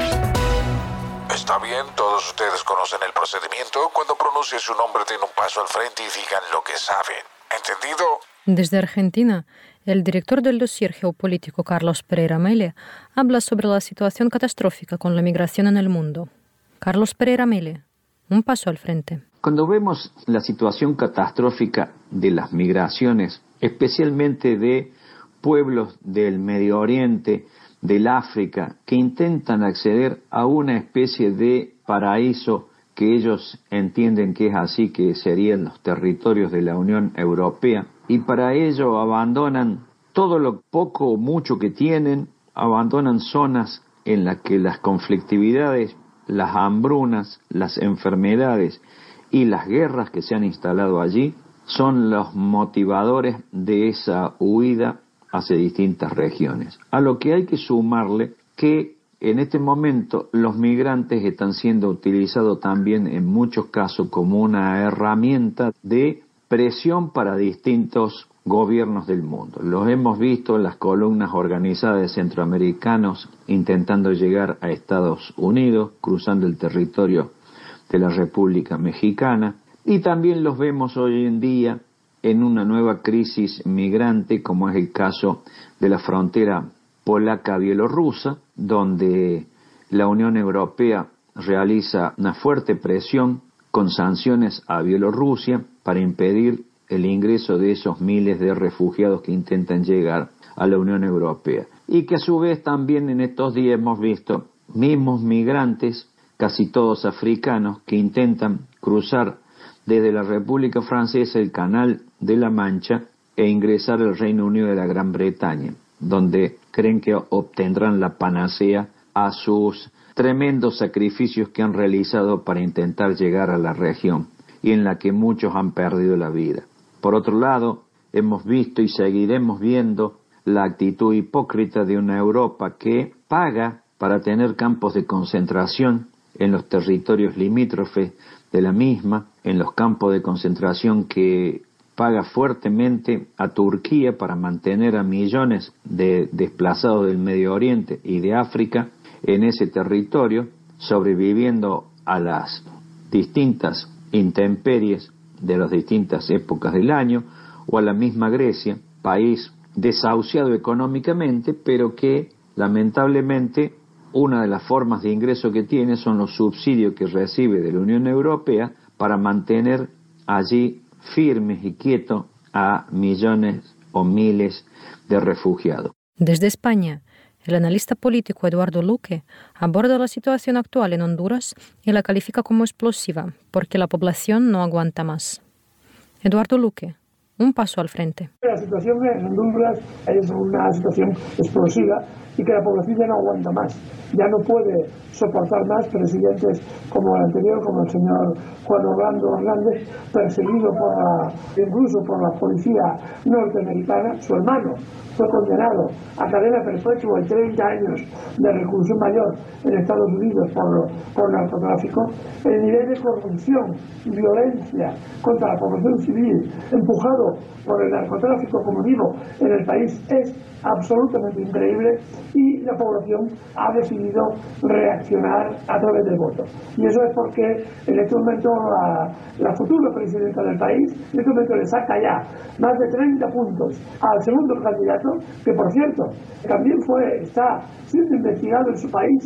Está bien, todos ustedes conocen el procedimiento. Cuando pronuncie su nombre, den un paso al frente y digan lo que saben. ¿Entendido? Desde Argentina, el director del dossier geopolítico Carlos Pereira Mele habla sobre la situación catastrófica con la migración en el mundo. Carlos Pereira Mele, un paso al frente. Cuando vemos la situación catastrófica de las migraciones, especialmente de pueblos del Medio Oriente, del África, que intentan acceder a una especie de paraíso que ellos entienden que es así, que serían los territorios de la Unión Europea, y para ello abandonan todo lo poco o mucho que tienen, abandonan zonas en las que las conflictividades, las hambrunas, las enfermedades y las guerras que se han instalado allí son los motivadores de esa huida hacia distintas regiones. A lo que hay que sumarle que en este momento los migrantes están siendo utilizados también en muchos casos como una herramienta de presión para distintos gobiernos del mundo. Los hemos visto en las columnas organizadas de centroamericanos intentando llegar a Estados Unidos, cruzando el territorio de la República Mexicana, y también los vemos hoy en día en una nueva crisis migrante, como es el caso de la frontera polaca-bielorrusa, donde la Unión Europea realiza una fuerte presión con sanciones a Bielorrusia para impedir el ingreso de esos miles de refugiados que intentan llegar a la Unión Europea. Y que a su vez también en estos días hemos visto mismos migrantes, casi todos africanos, que intentan cruzar desde la República Francesa el Canal de la Mancha e ingresar al Reino Unido de la Gran Bretaña, donde creen que obtendrán la panacea a sus tremendos sacrificios que han realizado para intentar llegar a la región y en la que muchos han perdido la vida. Por otro lado, hemos visto y seguiremos viendo la actitud hipócrita de una Europa que paga para tener campos de concentración en los territorios limítrofes de la misma, en los campos de concentración que paga fuertemente a Turquía para mantener a millones de desplazados del Medio Oriente y de África en ese territorio, sobreviviendo a las distintas intemperies de las distintas épocas del año, o a la misma Grecia, país desahuciado económicamente, pero que lamentablemente una de las formas de ingreso que tiene son los subsidios que recibe de la Unión Europea para mantener allí firmes y quietos a millones o miles de refugiados. Desde España, el analista político Eduardo Luque aborda la situación actual en Honduras y la califica como explosiva porque la población no aguanta más. Eduardo Luque, un paso al frente. La situación en Honduras es una situación explosiva y que la población ya no aguanta más. Ya no puede soportar más presidentes como el anterior, como el señor Juan Orlando Hernández, perseguido por la, incluso por la policía norteamericana. Su hermano fue condenado a cadena perpetua y treinta años de reclusión mayor en Estados Unidos por, por narcotráfico. El nivel de corrupción y violencia contra la población civil empujado por el narcotráfico, como digo, en el país es absolutamente increíble, y la población ha decidido reaccionar a través del voto. Y eso es porque en este momento la, la futura presidenta del país, en este momento le saca ya más de treinta puntos al segundo candidato, que por cierto, también fue, está siendo investigado en su país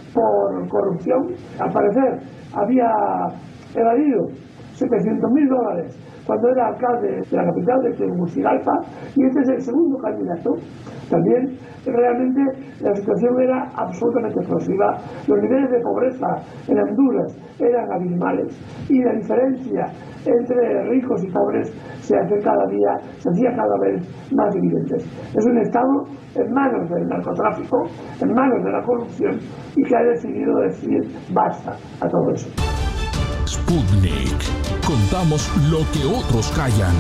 por corrupción. Al parecer había evadido setecientos mil dólares cuando era alcalde de la capital de Tegucigalpa, y este es el segundo candidato. También realmente la situación era absolutamente explosiva, los niveles de pobreza en Honduras eran abismales y la diferencia entre ricos y pobres se hace cada día, se hacía cada vez más evidente. Es un Estado en manos del narcotráfico, en manos de la corrupción, y que ha decidido decir basta a todo eso. Sputnik. Contamos lo que otros callan.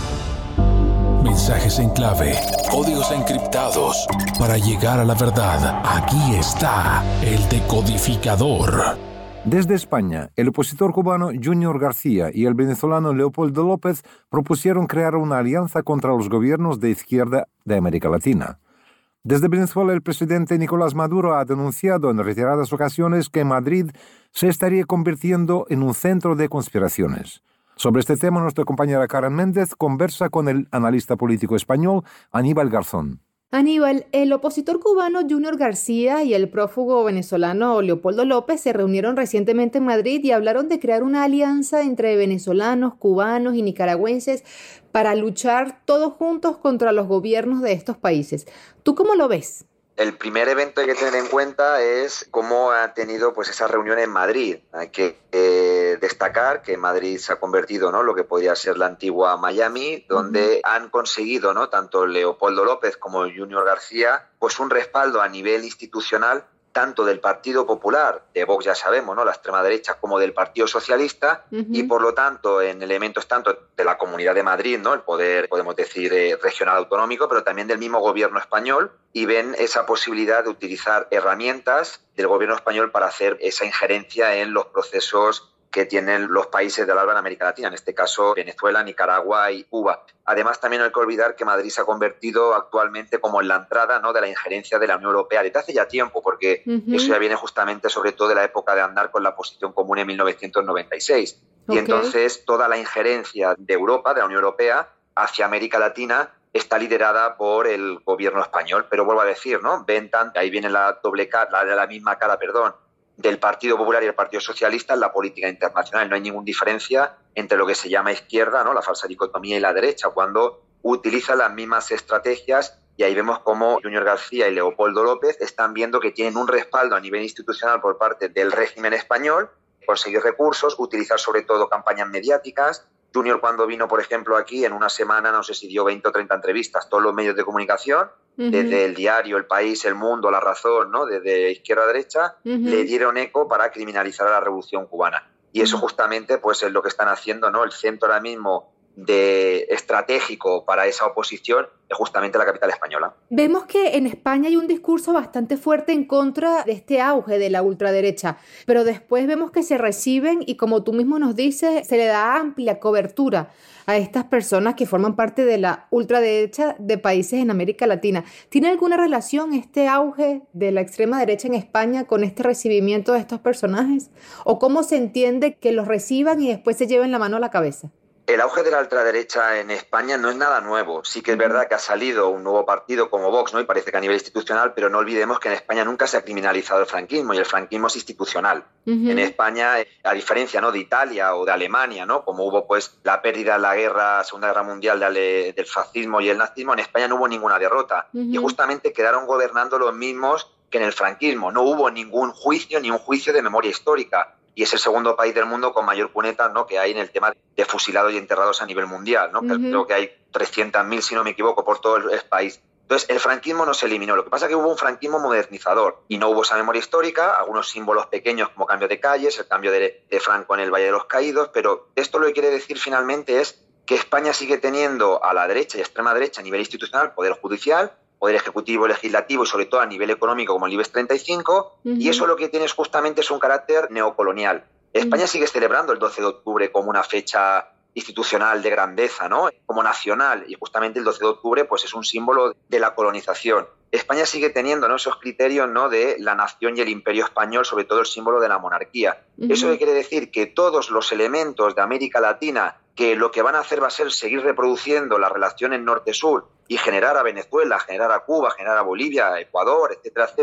Mensajes en clave, códigos encriptados. Para llegar a la verdad, aquí está el decodificador. Desde España, el opositor cubano Junior García y el venezolano Leopoldo López propusieron crear una alianza contra los gobiernos de izquierda de América Latina. Desde Venezuela, el presidente Nicolás Maduro ha denunciado en reiteradas ocasiones que Madrid se estaría convirtiendo en un centro de conspiraciones. Sobre este tema, nuestra compañera Karen Méndez conversa con el analista político español Aníbal Garzón. Aníbal, el opositor cubano Junior García y el prófugo venezolano Leopoldo López se reunieron recientemente en Madrid y hablaron de crear una alianza entre venezolanos, cubanos y nicaragüenses para luchar todos juntos contra los gobiernos de estos países. ¿Tú cómo lo ves? El primer evento que hay que tener en cuenta es cómo ha tenido pues esa reunión en Madrid. Hay que eh, destacar que Madrid se ha convertido, ¿no?, lo que podría ser la antigua Miami, donde uh-huh. han conseguido, ¿no?, tanto Leopoldo López como Junior García, pues un respaldo a nivel institucional tanto del Partido Popular, de Vox ya sabemos, ¿no?, la extrema derecha, como del Partido Socialista, uh-huh. y por lo tanto en elementos tanto de la Comunidad de Madrid, ¿no?, el poder, podemos decir, eh, regional autonómico, pero también del mismo gobierno español, y ven esa posibilidad de utilizar herramientas del gobierno español para hacer esa injerencia en los procesos que tienen los países del ALBA en América Latina, en este caso Venezuela, Nicaragua y Cuba. Además, también no hay que olvidar que Madrid se ha convertido actualmente como en la entrada, ¿no?, de la injerencia de la Unión Europea desde hace ya tiempo, porque uh-huh. eso ya viene justamente sobre todo de la época de Aznar con la Posición Común en mil novecientos noventa y seis. Okay. Y entonces toda la injerencia de Europa, de la Unión Europea, hacia América Latina está liderada por el gobierno español. Pero vuelvo a decir, ¿no?, ven tanto, ahí viene la doble cara, la, la misma cara, perdón, del Partido Popular y el Partido Socialista en la política internacional. No hay ninguna diferencia entre lo que se llama izquierda, ¿no?, la falsa dicotomía, y la derecha, cuando utiliza las mismas estrategias. Y ahí vemos cómo Junior García y Leopoldo López están viendo que tienen un respaldo a nivel institucional por parte del régimen español, conseguir recursos, utilizar sobre todo campañas mediáticas. Junior, cuando vino, por ejemplo, aquí, en una semana, no sé si dio veinte o treinta entrevistas, todos los medios de comunicación, uh-huh. desde El Diario, El País, El Mundo, La Razón, ¿no?, desde izquierda a derecha, uh-huh. le dieron eco para criminalizar a la Revolución Cubana. Y eso uh-huh. justamente pues es lo que están haciendo, ¿no? El centro ahora mismo de estratégico para esa oposición es justamente la capital española. Vemos que en España hay un discurso bastante fuerte en contra de este auge de la ultraderecha, pero después vemos que se reciben y, como tú mismo nos dices, se le da amplia cobertura a estas personas que forman parte de la ultraderecha de países en América Latina. ¿Tiene alguna relación este auge de la extrema derecha en España con este recibimiento de estos personajes? ¿O cómo se entiende que los reciban y después se lleven la mano a la cabeza? El auge de la ultraderecha en España no es nada nuevo. Sí que es verdad que ha salido un nuevo partido como Vox, ¿no?, y parece que a nivel institucional, pero no olvidemos que en España nunca se ha criminalizado el franquismo, y el franquismo es institucional. Uh-huh. En España, a diferencia, ¿no?, de Italia o de Alemania, ¿no?, como hubo pues la pérdida en la guerra, Segunda Guerra Mundial de, del fascismo y el nazismo, en España no hubo ninguna derrota. Uh-huh. Y justamente quedaron gobernando los mismos que en el franquismo. No hubo ningún juicio, ni un juicio de memoria histórica. Y es el segundo país del mundo con mayor cuneta, ¿no?, que hay en el tema de fusilados y enterrados a nivel mundial, ¿no? Uh-huh. Creo que hay trescientos mil, si no me equivoco, por todo el país. Entonces, el franquismo no se eliminó. Lo que pasa es que hubo un franquismo modernizador y no hubo esa memoria histórica, algunos símbolos pequeños como cambio de calles, el cambio de, de Franco en el Valle de los Caídos, pero esto lo que quiere decir finalmente es que España sigue teniendo a la derecha y extrema derecha a nivel institucional, poder judicial, poder ejecutivo, legislativo y sobre todo a nivel económico como el IBEX treinta y cinco, uh-huh. y eso lo que tiene es justamente es un carácter neocolonial. España uh-huh. sigue celebrando el doce de octubre como una fecha institucional de grandeza, ¿no?, como nacional, y justamente el doce de octubre pues es un símbolo de la colonización. España sigue teniendo, ¿no?, esos criterios, ¿no?, de la nación y el imperio español, sobre todo el símbolo de la monarquía. Uh-huh. Eso quiere decir que todos los elementos de América Latina que lo que van a hacer va a ser seguir reproduciendo las relaciones norte-sur y generar a Venezuela, generar a Cuba, generar a Bolivia, Ecuador, etcétera, etcétera,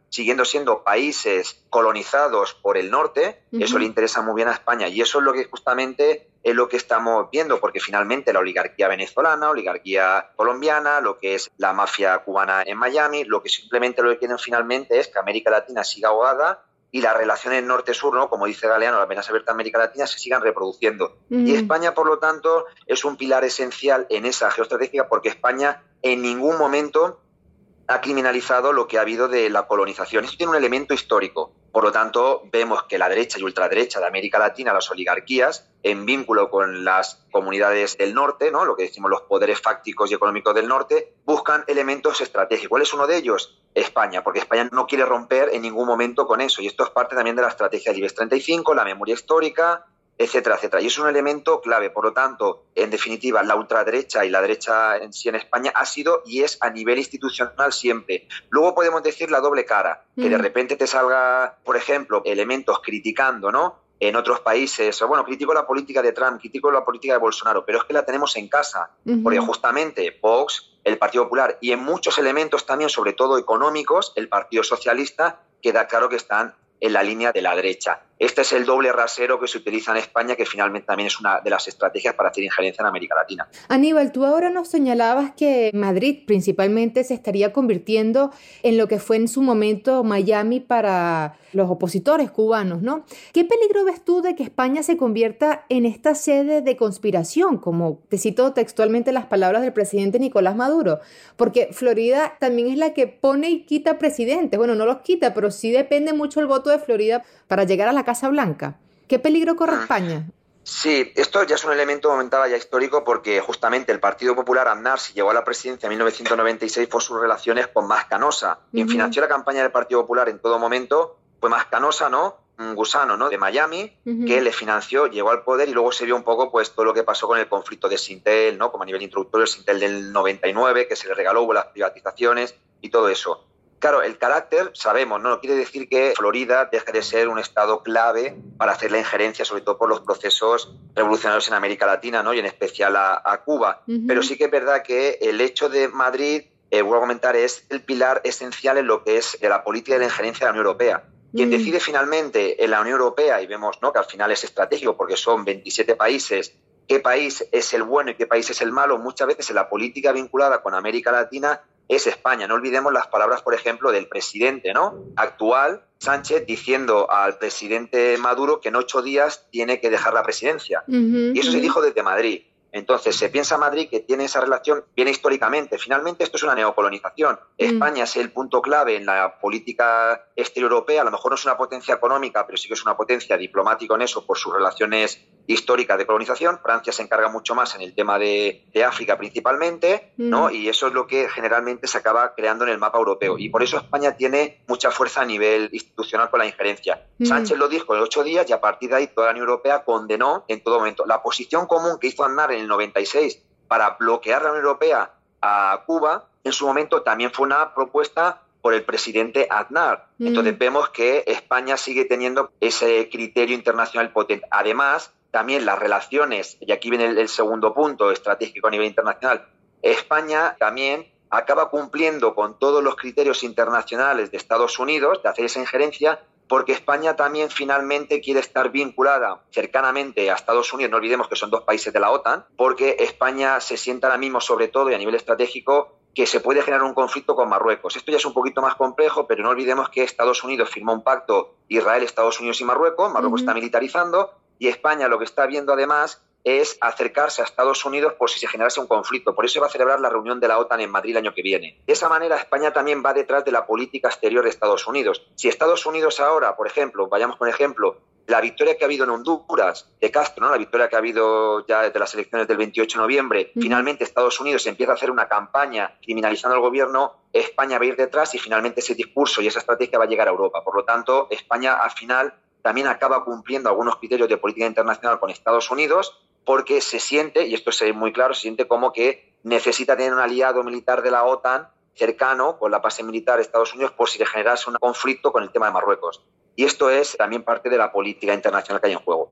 siguiendo siendo países colonizados por el norte, uh-huh. Eso le interesa muy bien a España y eso es lo que justamente es lo que estamos viendo, porque finalmente la oligarquía venezolana, oligarquía colombiana, lo que es la mafia cubana en Miami, lo que simplemente lo que quieren finalmente es que América Latina siga ahogada y las relaciones norte-sur, ¿no? Como dice Galeano, las venas abiertas de América Latina se sigan reproduciendo. Mm. Y España, por lo tanto, es un pilar esencial en esa geoestrategia porque España en ningún momento ha criminalizado lo que ha habido de la colonización. Esto tiene un elemento histórico. Por lo tanto, vemos que la derecha y ultraderecha de América Latina, las oligarquías, en vínculo con las comunidades del norte, ¿no? Lo que decimos los poderes fácticos y económicos del norte, buscan elementos estratégicos. ¿Cuál es uno de ellos? España, porque España no quiere romper en ningún momento con eso. Y esto es parte también de la estrategia del IBEX treinta y cinco, la memoria histórica, etcétera, etcétera. Y es un elemento clave. Por lo tanto, en definitiva, la ultraderecha y la derecha en sí en España ha sido y es a nivel institucional siempre. Luego podemos decir la doble cara, que mm. de repente te salga, por ejemplo, elementos criticando, ¿no? En otros países, o bueno, critico la política de Trump, critico la política de Bolsonaro, pero es que la tenemos en casa, uh-huh. porque justamente Vox, el Partido Popular y en muchos elementos también, sobre todo económicos, el Partido Socialista, queda claro que están en la línea de la derecha. Este es el doble rasero que se utiliza en España, que finalmente también es una de las estrategias para hacer injerencia en América Latina. Aníbal, tú ahora nos señalabas que Madrid principalmente se estaría convirtiendo en lo que fue en su momento Miami para los opositores cubanos, ¿no? ¿Qué peligro ves tú de que España se convierta en esta sede de conspiración, como te cito textualmente las palabras del presidente Nicolás Maduro? Porque Florida también es la que pone y quita presidentes. Bueno, no los quita, pero sí depende mucho el voto de Florida para llegar a la Casa Blanca. ¿Qué peligro corre España? Sí, esto ya es un elemento, comentaba ya histórico, porque justamente el Partido Popular, Aznar, si llegó a la presidencia en mil novecientos noventa y seis, fue sus relaciones con Más Canosa. Uh-huh. Quien financió la campaña del Partido Popular en todo momento fue Más Canosa, ¿no? Un gusano, ¿no? De Miami, uh-huh. que le financió, llegó al poder y luego se vio un poco pues todo lo que pasó con el conflicto de Sintel, ¿no? Como a nivel introductorio, el Sintel del noventa y nueve, que se le regaló, hubo las privatizaciones y todo eso. Claro, el carácter, sabemos, ¿no? No quiere decir que Florida deje de ser un estado clave para hacer la injerencia, sobre todo por los procesos revolucionarios en América Latina, ¿no? Y en especial a, a Cuba. Uh-huh. Pero sí que es verdad que el hecho de Madrid, eh, vuelvo a comentar, es el pilar esencial en lo que es de la política de la injerencia de la Unión Europea. Quien uh-huh. decide finalmente en la Unión Europea, y vemos, ¿no?, que al final es estratégico porque son veintisiete países, qué país es el bueno y qué país es el malo, muchas veces en la política vinculada con América Latina es España. No olvidemos las palabras, por ejemplo, del presidente, ¿no?, actual, Sánchez, diciendo al presidente Maduro que en ocho días tiene que dejar la presidencia. Uh-huh, y eso uh-huh. se dijo desde Madrid. Entonces, se piensa Madrid que tiene esa relación, viene históricamente. Finalmente, esto es una neocolonización. Mm. España es el punto clave en la política exterior europea. A lo mejor no es una potencia económica, pero sí que es una potencia diplomática en eso por sus relaciones históricas de colonización. Francia se encarga mucho más en el tema de, de África principalmente, mm. ¿no? Y eso es lo que generalmente se acaba creando en el mapa europeo. Y por eso España tiene mucha fuerza a nivel institucional con la injerencia. Mm. Sánchez lo dijo en ocho días y a partir de ahí toda la Unión Europea condenó en todo momento. La posición común que hizo Aznar en el noventa y seis para bloquear la Unión Europea a Cuba, en su momento también fue una propuesta por el presidente Aznar. Mm. Entonces vemos que España sigue teniendo ese criterio internacional potente. Además, también las relaciones, y aquí viene el, el segundo punto estratégico a nivel internacional, España también acaba cumpliendo con todos los criterios internacionales de Estados Unidos de hacer esa injerencia, porque España también finalmente quiere estar vinculada cercanamente a Estados Unidos. No olvidemos que son dos países de la OTAN, porque España se sienta ahora mismo, sobre todo y a nivel estratégico, que se puede generar un conflicto con Marruecos. Esto ya es un poquito más complejo, pero no olvidemos que Estados Unidos firmó un pacto Israel, Estados Unidos y Marruecos. Marruecos uh-huh. está militarizando y España lo que está viendo además es acercarse a Estados Unidos por si se generase un conflicto. Por eso va a celebrar la reunión de la OTAN en Madrid el año que viene. De esa manera, España también va detrás de la política exterior de Estados Unidos. Si Estados Unidos ahora, por ejemplo, vayamos con ejemplo, la victoria que ha habido en Honduras de Castro, ¿no?, la victoria que ha habido ya desde las elecciones del veintiocho de noviembre, mm. finalmente Estados Unidos empieza a hacer una campaña criminalizando al gobierno, España va a ir detrás y finalmente ese discurso y esa estrategia va a llegar a Europa. Por lo tanto, España al final también acaba cumpliendo algunos criterios de política internacional con Estados Unidos, porque se siente, y esto es muy claro, se siente como que necesita tener un aliado militar de la OTAN cercano con la base militar de Estados Unidos por si le generase un conflicto con el tema de Marruecos. Y esto es también parte de la política internacional que hay en juego.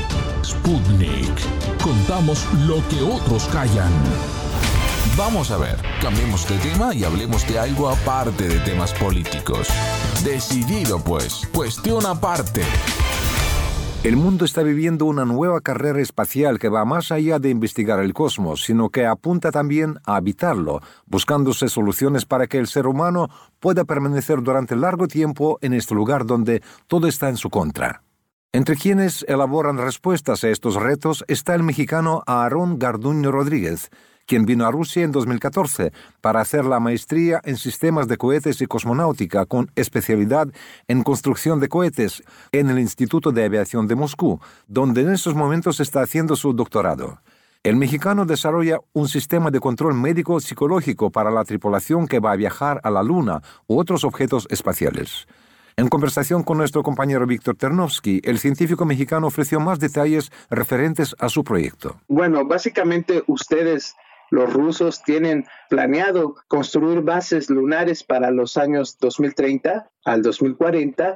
Sputnik. Contamos lo que otros callan. Vamos a ver, cambiemos de tema y hablemos de algo aparte de temas políticos. Decidido pues, cuestión aparte. El mundo está viviendo una nueva carrera espacial que va más allá de investigar el cosmos, sino que apunta también a habitarlo, buscándose soluciones para que el ser humano pueda permanecer durante largo tiempo en este lugar donde todo está en su contra. Entre quienes elaboran respuestas a estos retos está el mexicano Aarón Garduño Rodríguez, quien vino a Rusia en dos mil catorce para hacer la maestría en sistemas de cohetes y cosmonáutica con especialidad en construcción de cohetes en el Instituto de Aviación de Moscú, donde en estos momentos está haciendo su doctorado. El mexicano desarrolla un sistema de control médico psicológico para la tripulación que va a viajar a la Luna u otros objetos espaciales. En conversación con nuestro compañero Víctor Ternovsky, el científico mexicano ofreció más detalles referentes a su proyecto. Bueno, básicamente ustedes, los rusos, tienen planeado construir bases lunares para los años dos mil treinta al dos mil cuarenta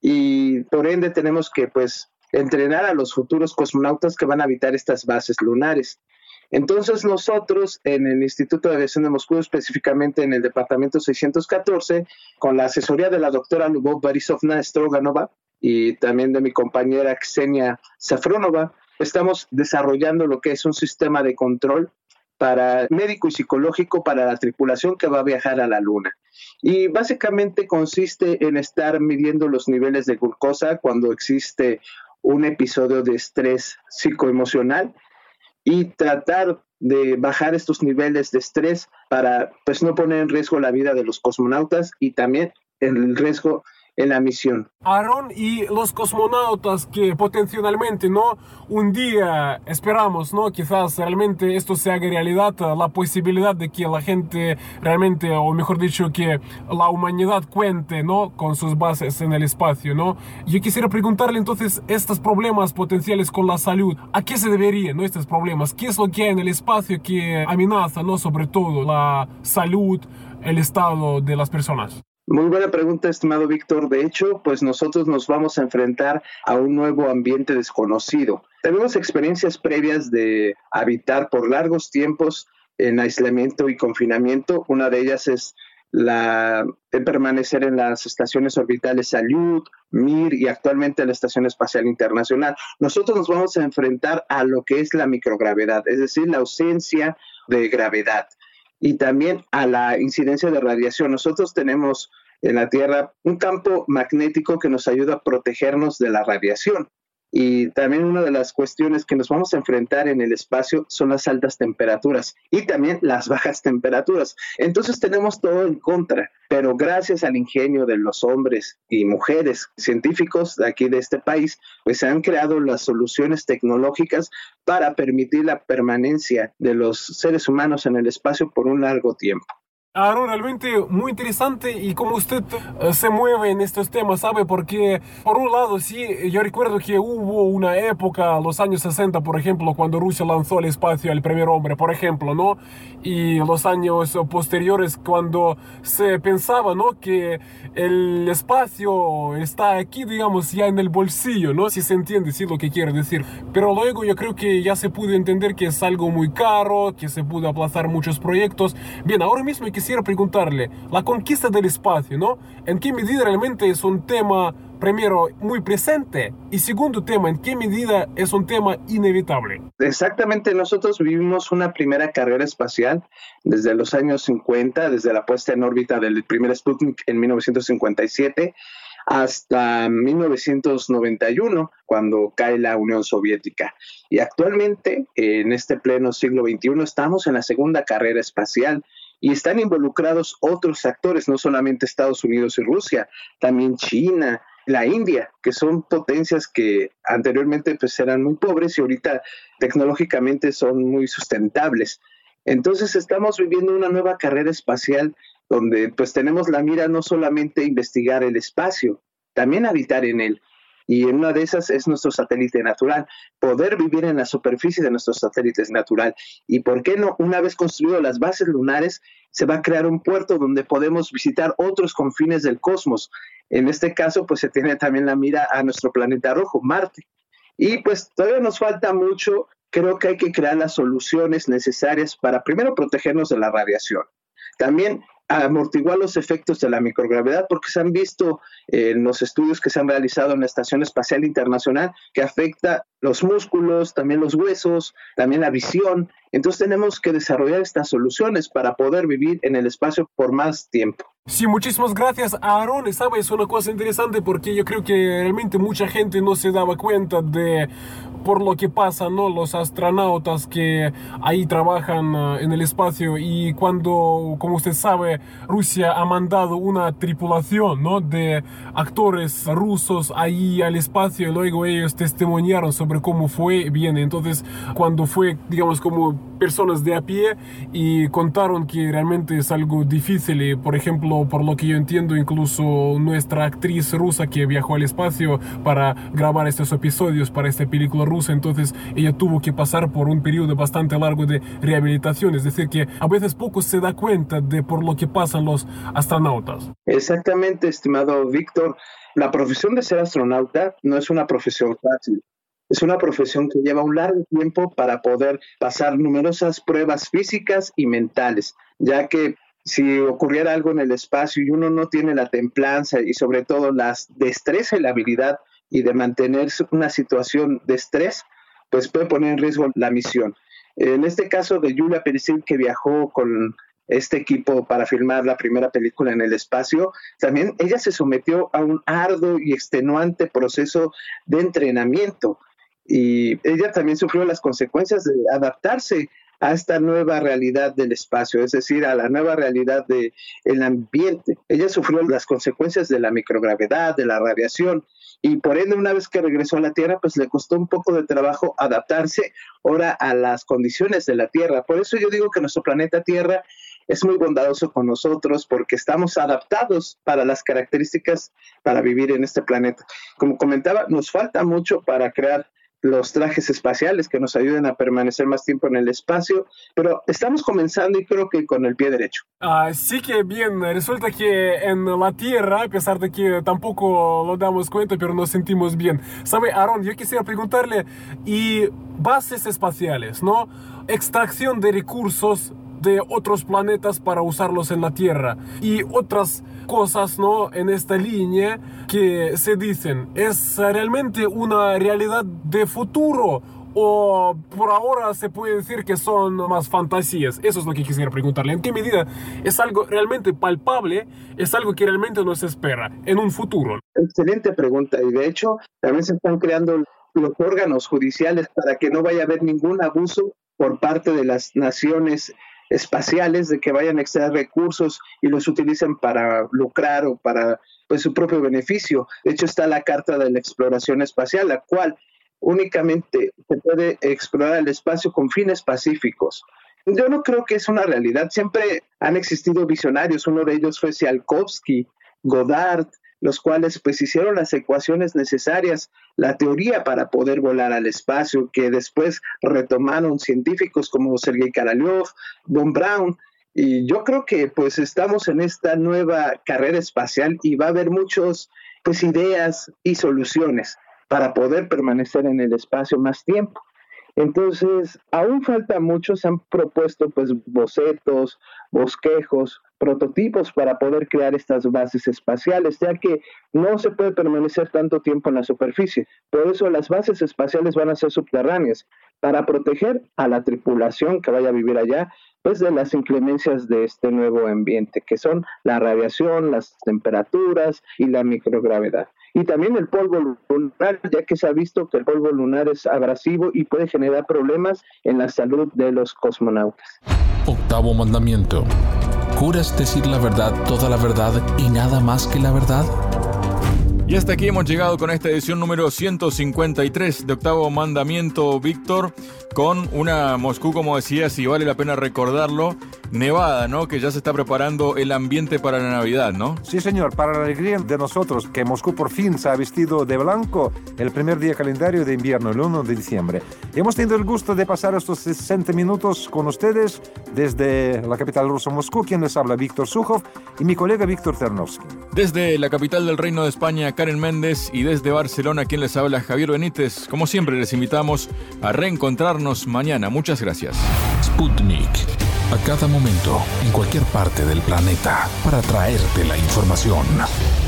y por ende tenemos que pues entrenar a los futuros cosmonautas que van a habitar estas bases lunares. Entonces nosotros en el Instituto de Aviación de Moscú, específicamente en el Departamento seiscientos catorce, con la asesoría de la doctora Lubov Borisovna Stroganova y también de mi compañera Ksenia Safronova, estamos desarrollando lo que es un sistema de control para médico y psicológico para la tripulación que va a viajar a la Luna. Y básicamente consiste en estar midiendo los niveles de glucosa cuando existe un episodio de estrés psicoemocional y tratar de bajar estos niveles de estrés para pues no poner en riesgo la vida de los cosmonautas y también el riesgo en la misión. Aarón, y los cosmonautas que potencialmente, ¿no? Un día esperamos, ¿no? Quizás realmente esto se haga realidad, la posibilidad de que la gente realmente, o mejor dicho, que la humanidad cuente, ¿no? Con sus bases en el espacio, ¿no? Yo quisiera preguntarle entonces, estos problemas potenciales con la salud, ¿a qué se deberían, ¿no? Estos problemas, ¿qué es lo que hay en el espacio que amenaza, ¿no? Sobre todo la salud, el estado de las personas? Muy buena pregunta, estimado Víctor. De hecho, pues nosotros nos vamos a enfrentar a un nuevo ambiente desconocido. Tenemos experiencias previas de habitar por largos tiempos en aislamiento y confinamiento. Una de ellas es la de permanecer en las estaciones orbitales Salyut, Mir y actualmente la Estación Espacial Internacional. Nosotros nos vamos a enfrentar a lo que es la microgravedad, es decir, la ausencia de gravedad. Y también a la incidencia de radiación. Nosotros tenemos en la Tierra un campo magnético que nos ayuda a protegernos de la radiación. Y también una de las cuestiones que nos vamos a enfrentar en el espacio son las altas temperaturas y también las bajas temperaturas. Entonces tenemos todo en contra, pero gracias al ingenio de los hombres y mujeres científicos de aquí de este país, pues se han creado las soluciones tecnológicas para permitir la permanencia de los seres humanos en el espacio por un largo tiempo. Aarón, realmente muy interesante y cómo usted uh, se mueve en estos temas, ¿sabe? Porque por un lado, sí, yo recuerdo que hubo una época, los años sesenta, por ejemplo, cuando Rusia lanzó al espacio al primer hombre, por ejemplo, ¿no? Y los años posteriores cuando se pensaba, ¿no? Que el espacio está aquí, digamos, ya en el bolsillo, ¿no? Si se entiende, sí, lo que quiero decir. Pero luego yo creo que ya se pudo entender que es algo muy caro, que se pudo aplazar muchos proyectos. Bien, ahora mismo hay que Quisiera preguntarle, la conquista del espacio, ¿no? ¿En qué medida realmente es un tema, primero, muy presente? Y segundo tema, ¿en qué medida es un tema inevitable? Exactamente, nosotros vivimos una primera carrera espacial desde los años cincuenta, desde la puesta en órbita del primer Sputnik en mil novecientos cincuenta y siete, hasta mil novecientos noventa y uno, cuando cae la Unión Soviética. Y actualmente, en este pleno siglo veintiuno, estamos en la segunda carrera espacial. Y están involucrados otros actores, no solamente Estados Unidos y Rusia, también China, la India, que son potencias que anteriormente pues eran muy pobres y ahorita tecnológicamente son muy sustentables. Entonces estamos viviendo una nueva carrera espacial donde pues tenemos la mira no solamente investigar el espacio, también habitar en él. Y en una de esas es nuestro satélite natural, poder vivir en la superficie de nuestro satélite natural. Y por qué no, una vez construido las bases lunares, se va a crear un puerto donde podemos visitar otros confines del cosmos. En este caso, pues se tiene también la mira a nuestro planeta rojo, Marte. Y pues todavía nos falta mucho. Creo que hay que crear las soluciones necesarias para primero protegernos de la radiación. También amortiguar los efectos de la microgravedad, porque se han visto eh, en los estudios que se han realizado en la Estación Espacial Internacional que afecta los músculos, también los huesos, también la visión. Entonces tenemos que desarrollar estas soluciones para poder vivir en el espacio por más tiempo. Sí, muchísimas gracias, Aaron. ¿Sabes? Una cosa interesante, porque yo creo que realmente mucha gente no se daba cuenta de por lo que pasa, ¿no? Los astronautas que ahí trabajan uh, en el espacio, y cuando, como usted sabe, Rusia ha mandado una tripulación, ¿no? de actores rusos ahí al espacio, y luego ellos testimoniaron sobre cómo fue bien. Entonces, cuando fue, digamos, como personas de a pie, y contaron que realmente es algo difícil, y, por ejemplo, por lo que yo entiendo, incluso nuestra actriz rusa que viajó al espacio para grabar estos episodios para esta película rusa, entonces ella tuvo que pasar por un periodo bastante largo de rehabilitación. Es decir, que a veces poco se da cuenta de por lo que pasan los astronautas. Exactamente, estimado Víctor. La profesión de ser astronauta no es una profesión fácil. Es una profesión que lleva un largo tiempo para poder pasar numerosas pruebas físicas y mentales, ya que si ocurriera algo en el espacio y uno no tiene la templanza y sobre todo la destreza y la habilidad y de mantener una situación de estrés, pues puede poner en riesgo la misión. En este caso de Yulia Peresic, que viajó con este equipo para filmar la primera película en el espacio, también ella se sometió a un arduo y extenuante proceso de entrenamiento, y ella también sufrió las consecuencias de adaptarse a esta nueva realidad del espacio, es decir, a la nueva realidad del ambiente. Ella sufrió las consecuencias de la microgravedad, de la radiación, y por ende, una vez que regresó a la Tierra, pues le costó un poco de trabajo adaptarse ahora a las condiciones de la Tierra. Por eso yo digo que nuestro planeta Tierra es muy bondadoso con nosotros, porque estamos adaptados para las características para vivir en este planeta. Como comentaba, nos falta mucho para crear los trajes espaciales que nos ayuden a permanecer más tiempo en el espacio, pero estamos comenzando, y creo que con el pie derecho. Así que bien, resulta que en la Tierra, a pesar de que tampoco lo damos cuenta, pero nos sentimos bien. ¿Sabe, Aaron? Yo quisiera preguntarle, y bases espaciales, ¿no? Extracción de recursos de otros planetas para usarlos en la Tierra, y otras cosas, ¿no? En esta línea que se dicen, ¿es realmente una realidad de futuro, o por ahora se puede decir que son más fantasías? Eso es lo que quisiera preguntarle. ¿En qué medida es algo realmente palpable, es algo que realmente nos espera en un futuro? Excelente pregunta, y de hecho también se están creando los órganos judiciales para que no vaya a haber ningún abuso por parte de las naciones espaciales, de que vayan a extraer recursos y los utilicen para lucrar o para, pues, su propio beneficio. De hecho, está la Carta de la Exploración Espacial, la cual únicamente se puede explorar el espacio con fines pacíficos. Yo no creo que es una realidad. Siempre han existido visionarios. Uno de ellos fue Tsiolkovsky, Goddard, los cuales pues hicieron las ecuaciones necesarias, la teoría para poder volar al espacio, que después retomaron científicos como Sergei Korolev, Von Braun, y yo creo que pues estamos en esta nueva carrera espacial, y va a haber muchas pues ideas y soluciones para poder permanecer en el espacio más tiempo. Entonces, aún falta mucho. Se han propuesto pues bocetos, bosquejos, prototipos para poder crear estas bases espaciales, ya que no se puede permanecer tanto tiempo en la superficie. Por eso las bases espaciales van a ser subterráneas, para proteger a la tripulación que vaya a vivir allá, pues de las inclemencias de este nuevo ambiente, que son la radiación, las temperaturas y la microgravedad. Y también el polvo lunar, ya que se ha visto que el polvo lunar es abrasivo y puede generar problemas en la salud de los cosmonautas. Octavo mandamiento. ¿Juras decir la verdad, toda la verdad y nada más que la verdad? Y hasta aquí hemos llegado con esta edición número ciento cincuenta y tres de Octavo Mandamiento, Víctor, con una Moscú, como decías, y vale la pena recordarlo, nevada, ¿no? Que ya se está preparando el ambiente para la Navidad, ¿no? Sí, señor, para la alegría de nosotros, que Moscú por fin se ha vestido de blanco el primer día calendario de invierno, el uno de diciembre. Hemos tenido el gusto de pasar estos sesenta minutos con ustedes desde la capital rusa, Moscú, quien les habla, Víctor Sukhov, y mi colega Víctor Ternovsky. Desde la capital del Reino de España, Karen Méndez, y desde Barcelona, quien les habla, Javier Benítez. Como siempre, les invitamos a reencontrarnos mañana. Muchas gracias. Sputnik. a cada momento, en cualquier parte del planeta, para traerte la información.